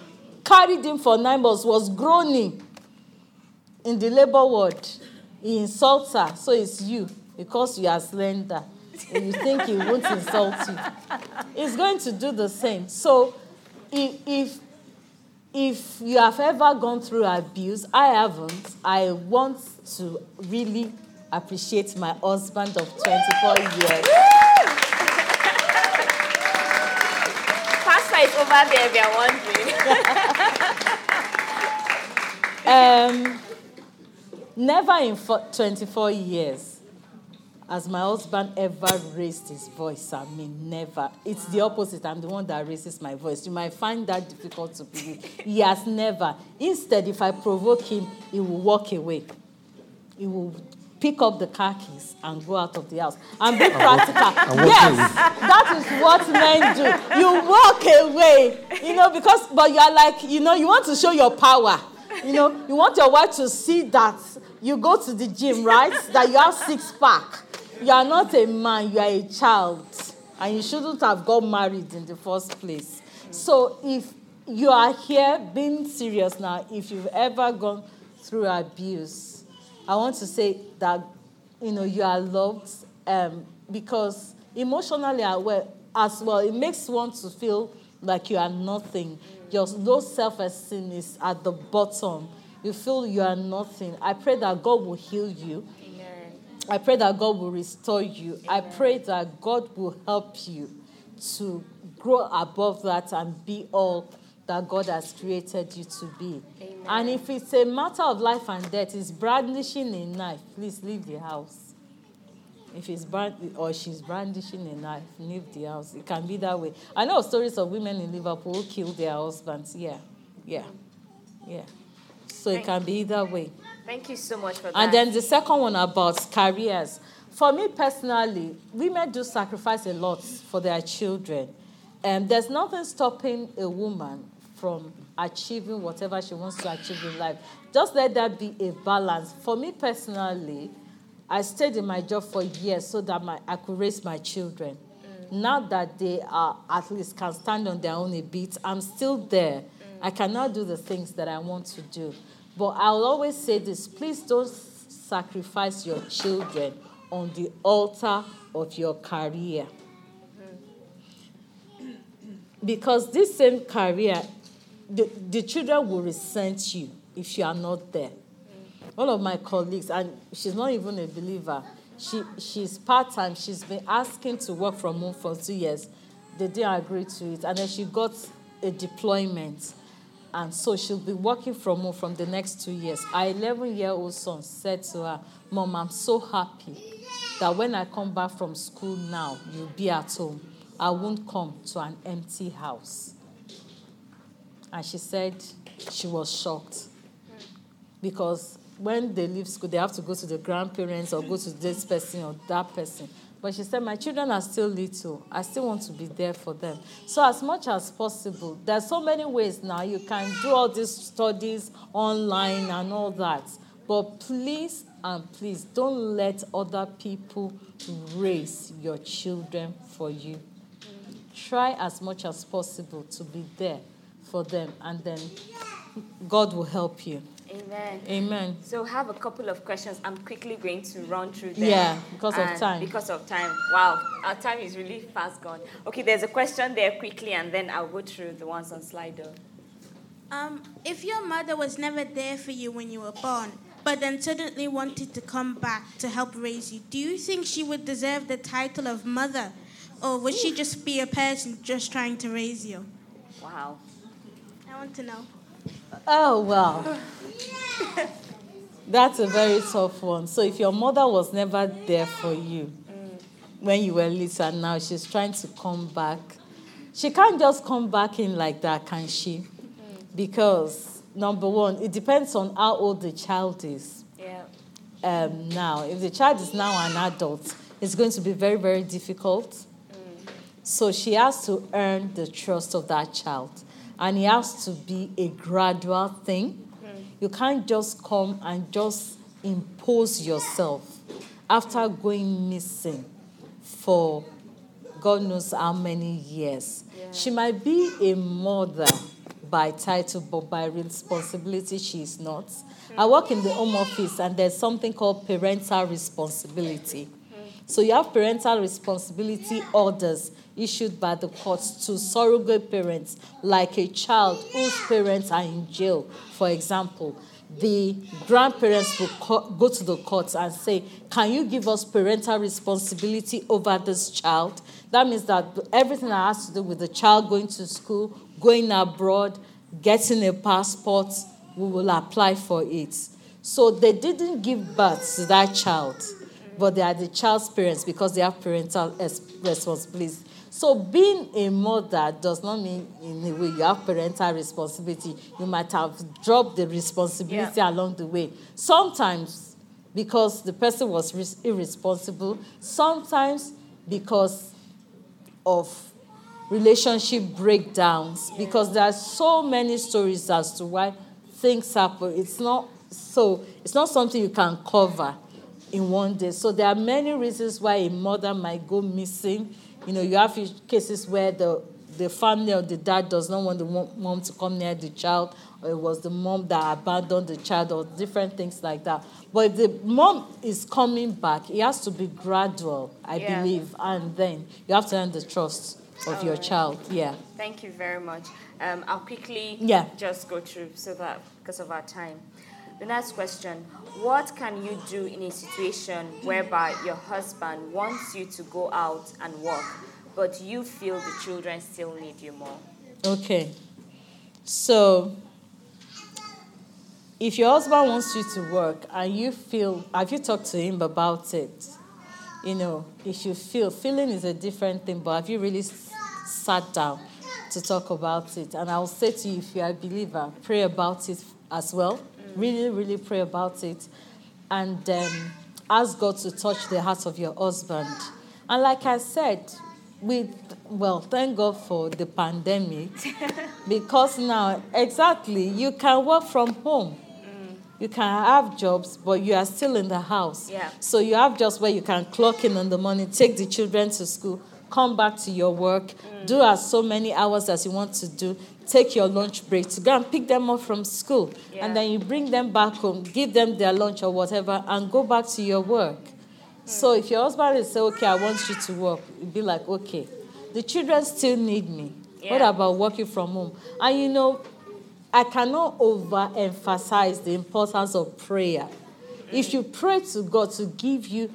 B: Was groaning in the labor ward. He insults her, so it's you, because you are slender. And you think he won't insult you. He's going to do the same. So if you have ever gone through abuse, I haven't. I want to really appreciate my husband of 24 years.
A: Pastor is over there if you're wondering.
B: Never in 24 years has my husband ever raised his voice. I mean, never. It's the opposite. I'm the one that raises my voice. You might find that difficult to believe. He has never. Instead, if I provoke him, he will walk away. He will pick up the car keys and go out of the house. And be practical. Yes, that is what men do. You walk away, but you are like, you want to show your power. You want your wife to see that you go to the gym, right? That you have 6-pack. You are not a man, you are a child. And you shouldn't have got married in the first place. So if you are here being serious now, if you've ever gone through abuse, I want to say that, you are loved because emotionally aware as well. It makes one to feel like you are nothing. Your low self-esteem is at the bottom. You feel you are nothing. I pray that God will heal you.
A: Amen.
B: I pray that God will restore you.
A: Amen.
B: I pray that God will help you to grow above that and be all that God has created you to be.
A: Amen.
B: And if it's a matter of life and death, it's brandishing a knife, please leave the house. If it's she's brandishing a knife, leave the house. It can be that way. I know stories of women in Liverpool who killed their husbands. Yeah. So it can be either way.
A: Thank you so much for that.
B: And then the second one about careers. For me personally, women do sacrifice a lot for their children. And there's nothing stopping a woman from achieving whatever she wants to achieve in life. Just let there be a balance. For me personally, I stayed in my job for years so that I could raise my children. Now that they are at least can stand on their own a bit, I'm still there. I cannot do the things that I want to do. But I'll always say this, please don't sacrifice your children on the altar of your career. Because this same career, the children will resent you if you are not there. One of my colleagues, and she's not even a believer, she's part-time. She's been asking to work from home for 2 years. They didn't agree to it. And then she got a deployment. And so she'll be working from home from the next 2 years. Our 11-year-old son said to her, Mom, I'm so happy that when I come back from school now, you'll be at home. I won't come to an empty house. And she said she was shocked. Because when they leave school, they have to go to the grandparents or go to this person or that person. But she said, my children are still little. I still want to be there for them. So as much as possible, there's so many ways now. You can do all these studies online and all that. But please and please don't let other people raise your children for you. Try as much as possible to be there for them, and then God will help you.
A: Amen.
B: Amen.
A: So I have a couple of questions. I'm quickly going to run through them.
B: Yeah, because of time.
A: Because of time. Wow, our time is really fast gone. Okay, there's a question there quickly, and then I'll go through the ones on Slido.
F: If your mother was never there for you when you were born, but then suddenly wanted to come back to help raise you, do you think she would deserve the title of mother? Or would she just be a person just trying to raise you?
A: Wow.
F: I want to know.
B: Oh, wow. That's a very tough one. So if your mother was never there for you when you were little and now she's trying to come back, she can't just come back in like that, can she? Because, number one, it depends on how old the child is.
A: Yeah.
B: Now, if the child is now an adult, it's going to be very, very difficult. So she has to earn the trust of that child. And it has to be a gradual thing. You can't just come and just impose yourself after going missing for God knows how many years. Yeah. She might be a mother by title, but by responsibility, she is not. I work in the home office, and there's something called parental responsibility. So you have parental responsibility orders issued by the courts to surrogate parents, like a child whose parents are in jail, for example. The grandparents will go to the courts and say, can you give us parental responsibility over this child? That means that everything that has to do with the child going to school, going abroad, getting a passport, we will apply for it. So they didn't give birth to that child, but they are the child's parents because they have parental responsibility. So being a mother does not mean in a way you have parental responsibility. You might have dropped the responsibility along the way. Sometimes because the person was irresponsible. Sometimes because of relationship breakdowns. Because there are so many stories as to why things happen. It's not something you can cover in one day. So there are many reasons why a mother might go missing. You know, you have cases where the the family or the dad does not want the mom to come near the child, or it was the mom that abandoned the child, or different things like that. But if the mom is coming back, it has to be gradual, I believe, and then you have to earn the trust of your child. Yeah.
A: Thank you very much. I'll quickly just go through so that because of our time. The next question: what can you do in a situation whereby your husband wants you to go out and work, but you feel the children still need you more? Okay.
B: So, if your husband wants you to work and you feel, have you talked to him about it? You know, if you feeling is a different thing, but have you really sat down to talk about it? And I'll say to you, if you're a believer, pray about it as well. Really, really pray about it. And ask God to touch the heart of your husband. And like I said, thank God for the pandemic. Because now, exactly, you can work from home. You can have jobs, but you are still in the house.
A: Yeah.
B: So you have jobs where you can clock in the morning, take the children to school, come back to your work, do as so many hours as you want to do, take your lunch break to go and pick them up from school. Yeah. And then you bring them back home, give them their lunch or whatever, and go back to your work. So if your husband will say, okay, I want you to work, you'd be like, okay, the children still need me. Yeah. What about working from home? And you know, I cannot overemphasize the importance of prayer. If you pray to God to give you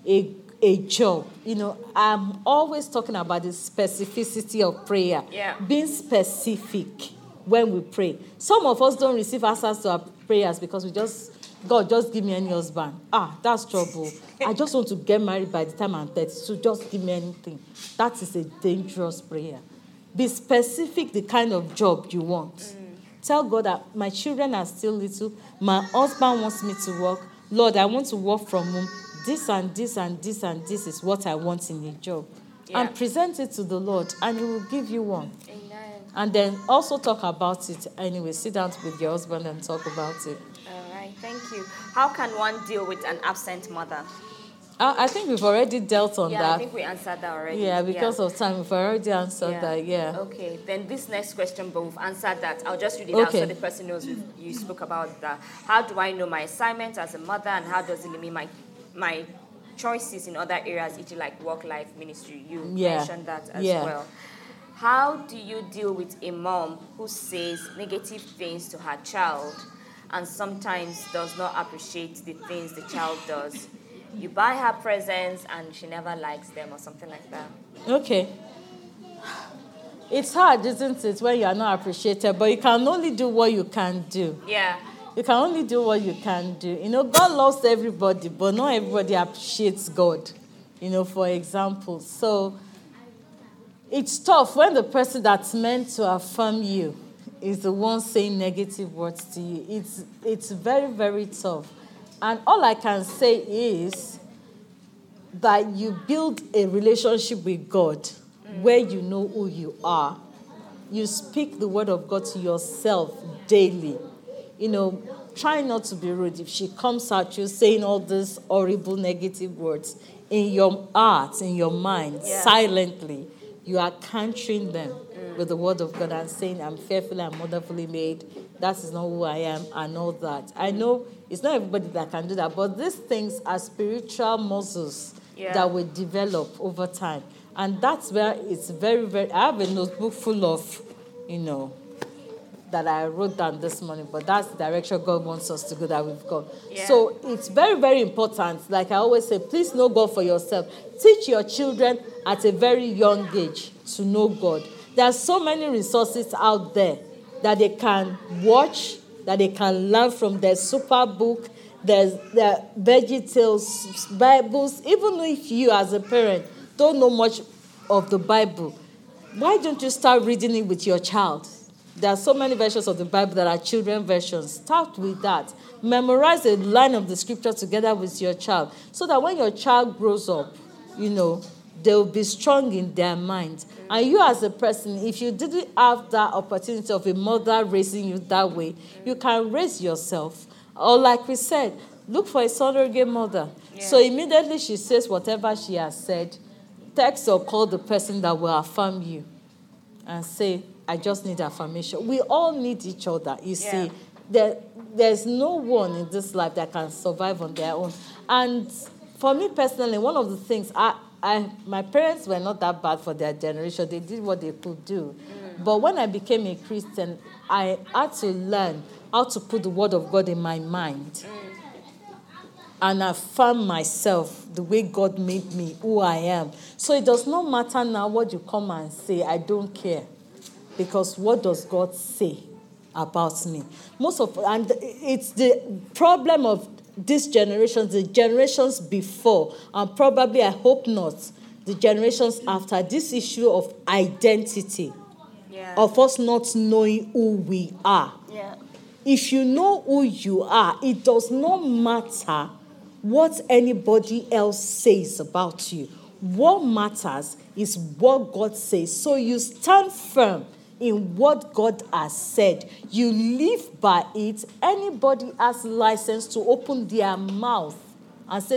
B: a job, you know, I'm always talking about the specificity of prayer.
A: Yeah.
B: Being specific when we pray. Some of us don't receive answers to our prayers because God, just give me any husband. That's trouble. I just want to get married by the time I'm 30, so just give me anything. That is a dangerous prayer. Be specific the kind of job you want. Tell God that my children are still little. My husband wants me to work. Lord, I want to work from home. This and this and this and this is what I want in a job. Yeah. And present it to the Lord, and He will give you one.
A: Amen.
B: And then also talk about it anyway. Sit down with your husband and talk about it.
A: All right, thank you. How can one deal with an absent mother?
B: I think we've already dealt on that.
A: Yeah, I think we answered that already.
B: Yeah, because of time, we've already answered that,
A: Okay, then this next question, but we've answered that. I'll just read it out so the person knows you spoke about that. How do I know my assignment as a mother, and how does it limit my choices in other areas, e.g. like work-life, ministry? You mentioned that as well. How do you deal with a mom who says negative things to her child and sometimes does not appreciate the things the child does? You buy her presents and she never likes them or something like that.
B: Okay. It's hard, isn't it, when you are not appreciated, but you can only do what you can do.
A: Yeah.
B: You can only do what you can do. You know, God loves everybody, but not everybody appreciates God, you know, for example. So it's tough when the person that's meant to affirm you is the one saying negative words to you. It's very, very tough. And all I can say is that you build a relationship with God where you know who you are. You speak the word of God to yourself daily. You know, try not to be rude. If she comes at you saying all these horrible negative words in your heart, in your mind, silently, you are countering them with the word of God and saying, I'm fearfully and wonderfully made. That is not who I am and all that. I know it's not everybody that can do that, but these things are spiritual muscles that will develop over time. And that's where it's very, very... I have a notebook full of, you know, that I wrote down this morning, but that's the direction God wants us to go, that we've gone. Yeah. So it's very, very important. Like I always say, please know God for yourself. Teach your children at a very young age to know God. There are so many resources out there that they can watch, that they can learn from. There's Superbook, there's the VeggieTales, Bibles. Even if you as a parent don't know much of the Bible, why don't you start reading it with your child? There are so many versions of the Bible that are children versions. Start with that. Memorize a line of the scripture together with your child so that when your child grows up, you know, they'll be strong in their mind. And you as a person, if you didn't have that opportunity of a mother raising you that way, you can raise yourself. Or like we said, look for a surrogate mother. Yeah. So immediately she says whatever she has said, text or call the person that will affirm you. and say, I just need affirmation. We all need each other. You
A: Yeah.
B: see, there's no one in this life that can survive on their own. And for me personally, one of the things, my parents were not that bad for their generation. They did what they could do. But when I became a Christian, I had to learn how to put the word of God in my mind. And affirm myself the way God made me, who I am. So it does not matter now what you come and say. I don't care. Because what does God say about me? And it's the problem of this generation, the generations before, and probably, I hope not, the generations after, this issue of identity.
A: Yeah.
B: Of us not knowing who we are.
A: Yeah.
B: If you know who you are, it does not matter what anybody else says about you. What matters is what God says. So you stand firm in what God has said. You live by it. Anybody has license to open their mouth and say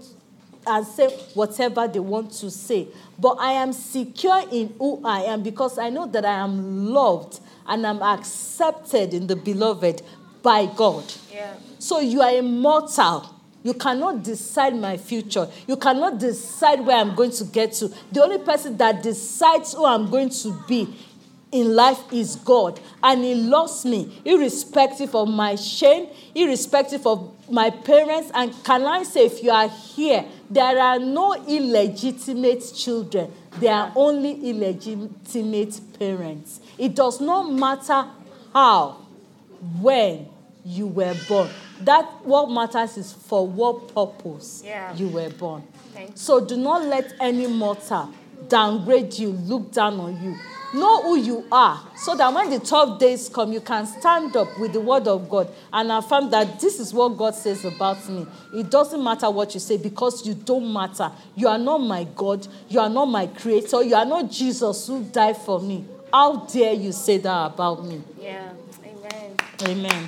B: whatever they want to say. But I am secure in who I am because I know that I am loved and I'm accepted in the beloved by God.
A: Yeah.
B: So you are immortal. You cannot decide my future. You cannot decide where I'm going to get to. The only person that decides who I'm going to be in life is God. And He loves me, irrespective of my shame, irrespective of my parents. And can I say, if you are here, there are no illegitimate children. There are only illegitimate parents. It does not matter how, when you were born. That what matters is for what purpose you were born. So do not let any mortal downgrade you, look down on you. Know who you are, so that when the 12 days come, you can stand up with the word of God and affirm that this is what God says about me. It doesn't matter what you say, because you don't matter. You are not my God. You are not my creator. You are not Jesus who died for me. How dare you say that about me?
A: Yeah. Amen.
B: Amen.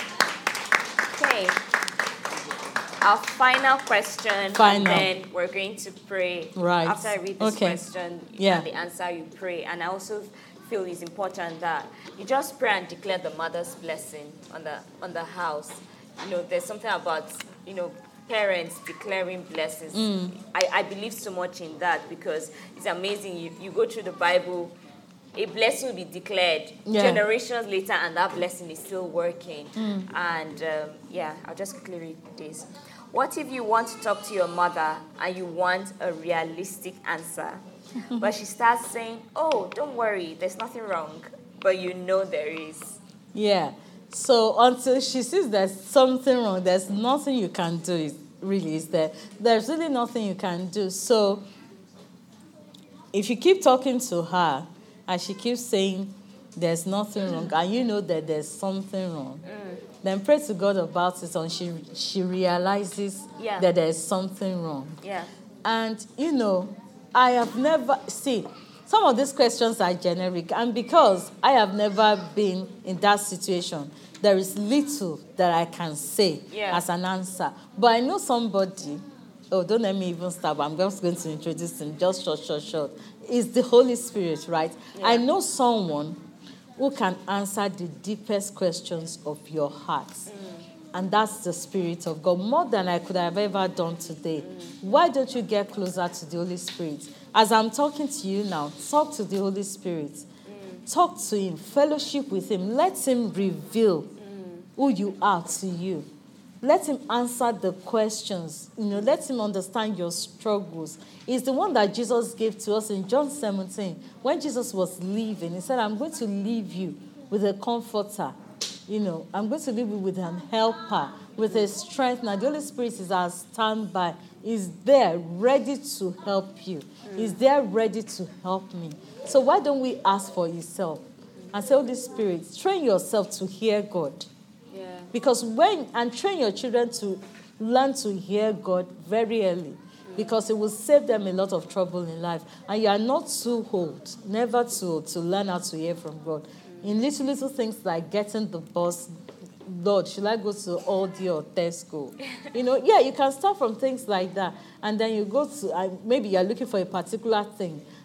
A: Okay. Our final question, and then we're going to pray.
B: Right.
A: After I read this question and the answer, you pray. And I also feel it's important that you just pray and declare the mother's blessing on the house. You know, there's something about, parents declaring blessings. I believe so much in that, because it's amazing. You go through the Bible, a blessing will be declared generations later, and that blessing is still working. And I'll just quickly read this. What if you want to talk to your mother and you want a realistic answer, but she starts saying, "Oh, don't worry, there's nothing wrong," but you know there is?
B: Yeah. So until she sees there's something wrong, there's nothing you can do. There's really nothing you can do. So if you keep talking to her and she keeps saying there's nothing wrong, and you know that there's something wrong, then pray to God about it until she realizes that there's something wrong.
A: Yeah.
B: And, I have never... See, some of these questions are generic. And because I have never been in that situation, there is little that I can say as an answer. But I know somebody... Oh, don't let me even start. I'm just going to introduce him just short. It's the Holy Spirit, right? Yeah. I know someone who can answer the deepest questions of your heart. And that's the Spirit of God, more than I could have ever done today. Why don't you get closer to the Holy Spirit? As I'm talking to you now, talk to the Holy Spirit. Talk to Him, fellowship with Him. Let Him reveal who you are to you. Let Him answer the questions. Let Him understand your struggles. It's the one that Jesus gave to us in John 17. When Jesus was leaving, He said, I'm going to leave you with a comforter. I'm going to leave you with an helper, with a strength. Now, the Holy Spirit is our standby. He's there, ready to help you. He's there, ready to help me. So why don't we ask for Himself? And say, Holy Spirit, train yourself to hear God. Because train your children to learn to hear God very early, because it will save them a lot of trouble in life. And you are not too old, never too old, to learn how to hear from God. In little things like getting the bus, Lord, should I go to Aldi or Tesco? You can start from things like that. And then you go to, maybe you're looking for a particular thing.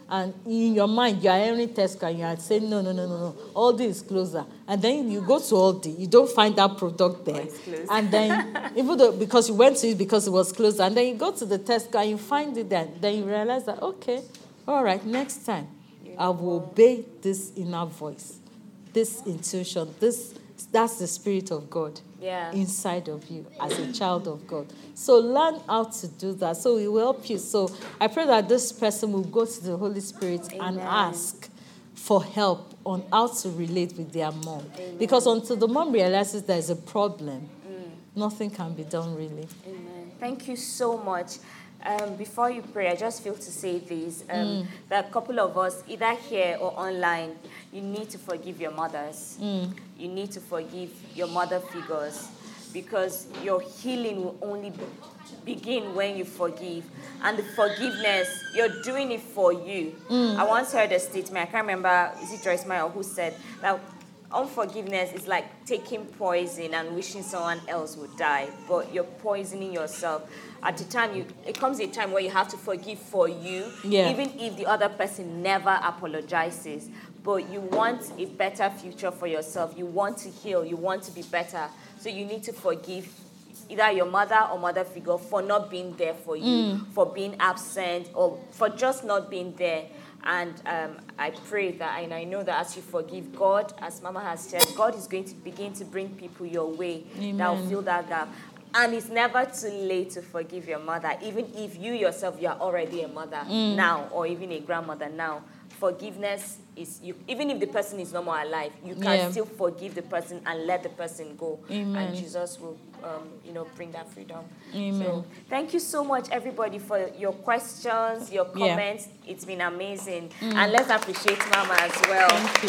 B: And in your mind, you are entering Tesco and you are saying, no. Aldi is closer. And then you go to Aldi, you don't find that product there.
A: It's closed.
B: And then, even though, because you went to it because it was closer, and then you go to the Tesco and you find it there. Then you realize that, okay, all right, next time, I will obey this inner voice, this intuition, that's the Spirit of God inside of you as a child of God. So learn how to do that. So it will help you. So I pray that this person will go to the Holy Spirit and ask for help on how to relate with their mom. Amen. Because until the mom realizes there's a problem, nothing can be done really.
A: Amen. Thank you so much. Before you pray, I just feel to say this. That a couple of us, either here or online, you need to forgive your mothers. You need to forgive your mother figures, because your healing will only begin when you forgive. And the forgiveness, you're doing it for you. I once heard a statement, I can't remember, is it Joyce Meyer who said that unforgiveness is like taking poison and wishing someone else would die, but you're poisoning yourself. At the time, it comes a time where you have to forgive for you, even if the other person never apologizes. But you want a better future for yourself. You want to heal. You want to be better. So you need to forgive either your mother or mother figure for not being there for you, for being absent, or for just not being there. And I pray that, and I know that as you forgive, God, as Mama has said, God is going to begin to bring people your way that will fill that gap. And it's never too late to forgive your mother, even if you yourself, you are already a mother now, or even a grandmother now. Forgiveness is, even if the person is no more alive, you can still forgive the person and let the person go. Amen. And Jesus will, bring that freedom.
B: Amen.
A: So thank you so much, everybody, for your questions, your comments. It's been amazing. And let's appreciate Mama as well.
B: Thank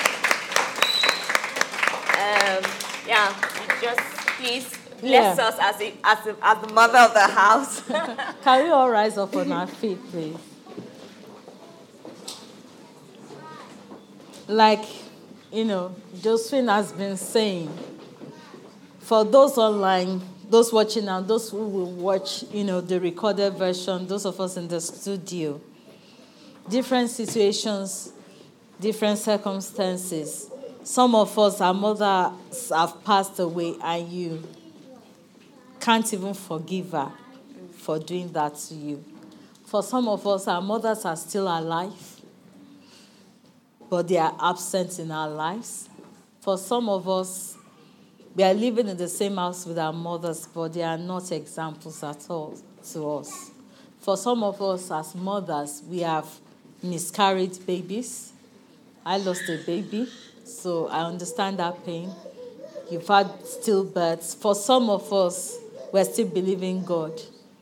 B: you.
A: You just please bless us as the mother of the house.
B: Can we all rise up on our feet, please? Like, Josephine has been saying, for those online, those watching now, those who will watch, the recorded version, those of us in the studio, different situations, different circumstances. Some of us, our mothers have passed away, and you can't even forgive her for doing that to you. For some of us, our mothers are still alive, but they are absent in our lives. For some of us, we are living in the same house with our mothers, but they are not examples at all to us. For some of us as mothers, we have miscarried babies. I lost a baby, so I understand that pain. You've had stillbirths. For some of us, we're still believing God,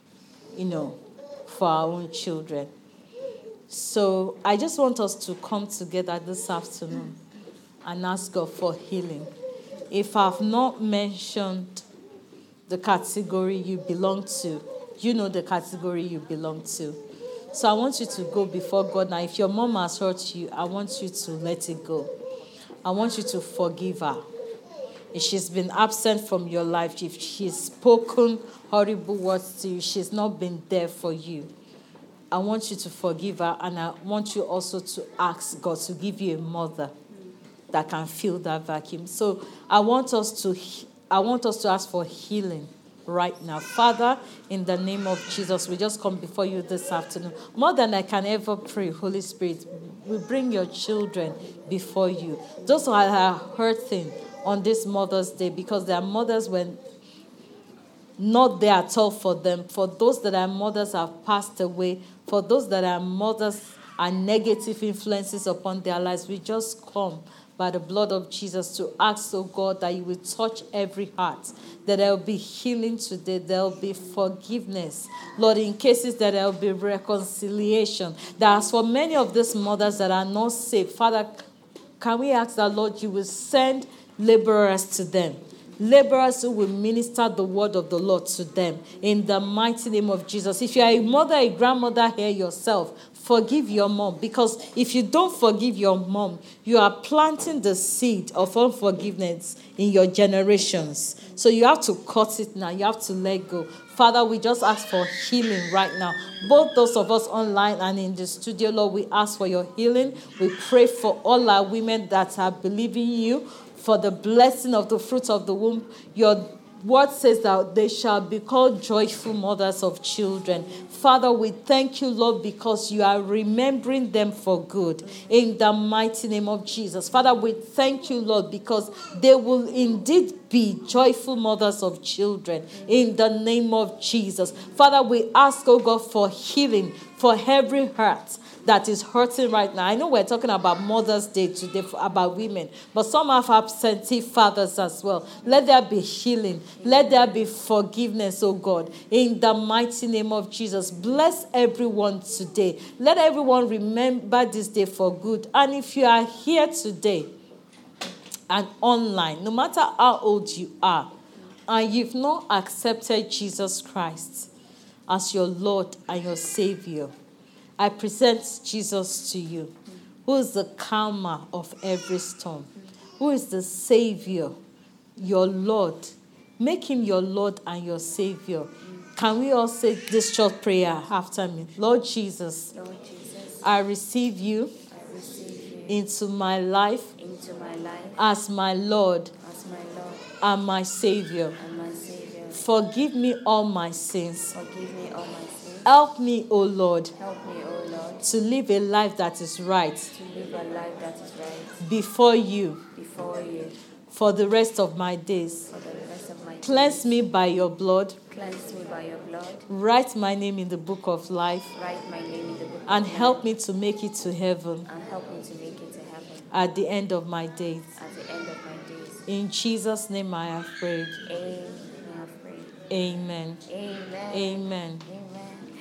B: for our own children. So I just want us to come together this afternoon and ask God for healing. If I've not mentioned the category you belong to, you know the category you belong to. So I want you to go before God now. If your mom has hurt you, I want you to let it go. I want you to forgive her. If she's been absent from your life, if she's spoken horrible words to you, she's not been there for you, I want you to forgive her, and I want you also to ask God to give you a mother that can fill that vacuum. So I want us to ask for healing right now. Father, in the name of Jesus, we just come before you this afternoon. More than I can ever pray, Holy Spirit, we bring your children before you. Those who are hurting on this Mother's Day because their mothers were not there at all for them. For those that our mothers have passed away, for those that our mothers are negative influences upon their lives, we just come by the blood of Jesus to ask, oh God, that you will touch every heart, that there will be healing today, there will be forgiveness. Lord, in cases that there will be reconciliation, that as for many of these mothers that are not saved, Father, can we ask that, Lord, you will send laborers to them, laborers who will minister the word of the Lord to them in the mighty name of Jesus. If you are a mother, a grandmother here yourself, Forgive your mom, because if you don't forgive your mom, you are planting the seed of unforgiveness in your generations. So you have to cut it now. You have to let go. Father, we just ask for healing right now. Both those of us online and in the studio, Lord, we ask for your healing. We pray for all our women that are believing you for the blessing of the fruit of the womb. Your word says that they shall be called joyful mothers of children. Father, we thank you, Lord, because you are remembering them for good. In the mighty name of Jesus. Father, we thank you, Lord, because they will indeed be joyful mothers of children. In the name of Jesus. Father, we ask, oh God, for healing for every heart that is hurting right now. I know we're talking about Mother's Day today, about women, but some have absentee fathers as well. Let there be healing. Let there be forgiveness, oh God, in the mighty name of Jesus. Bless everyone today. Let everyone remember this day for good. And if you are here today and online, no matter how old you are, and you've not accepted Jesus Christ as your Lord and your Savior, I present Jesus to you, who is the calmer of every storm, who is the Savior, your Lord. Make him your Lord and your Savior. Can we all say this short prayer after me? Lord Jesus, I receive you into my life as my Lord and my Savior. Forgive me all my sins. Help me, O Lord, to live a life that is right before you for the rest of my days. Cleanse me by your blood. Write my name in the book of life. And help me to make it to heaven at the end of my days. In Jesus' name I have prayed. Amen. Amen. Amen.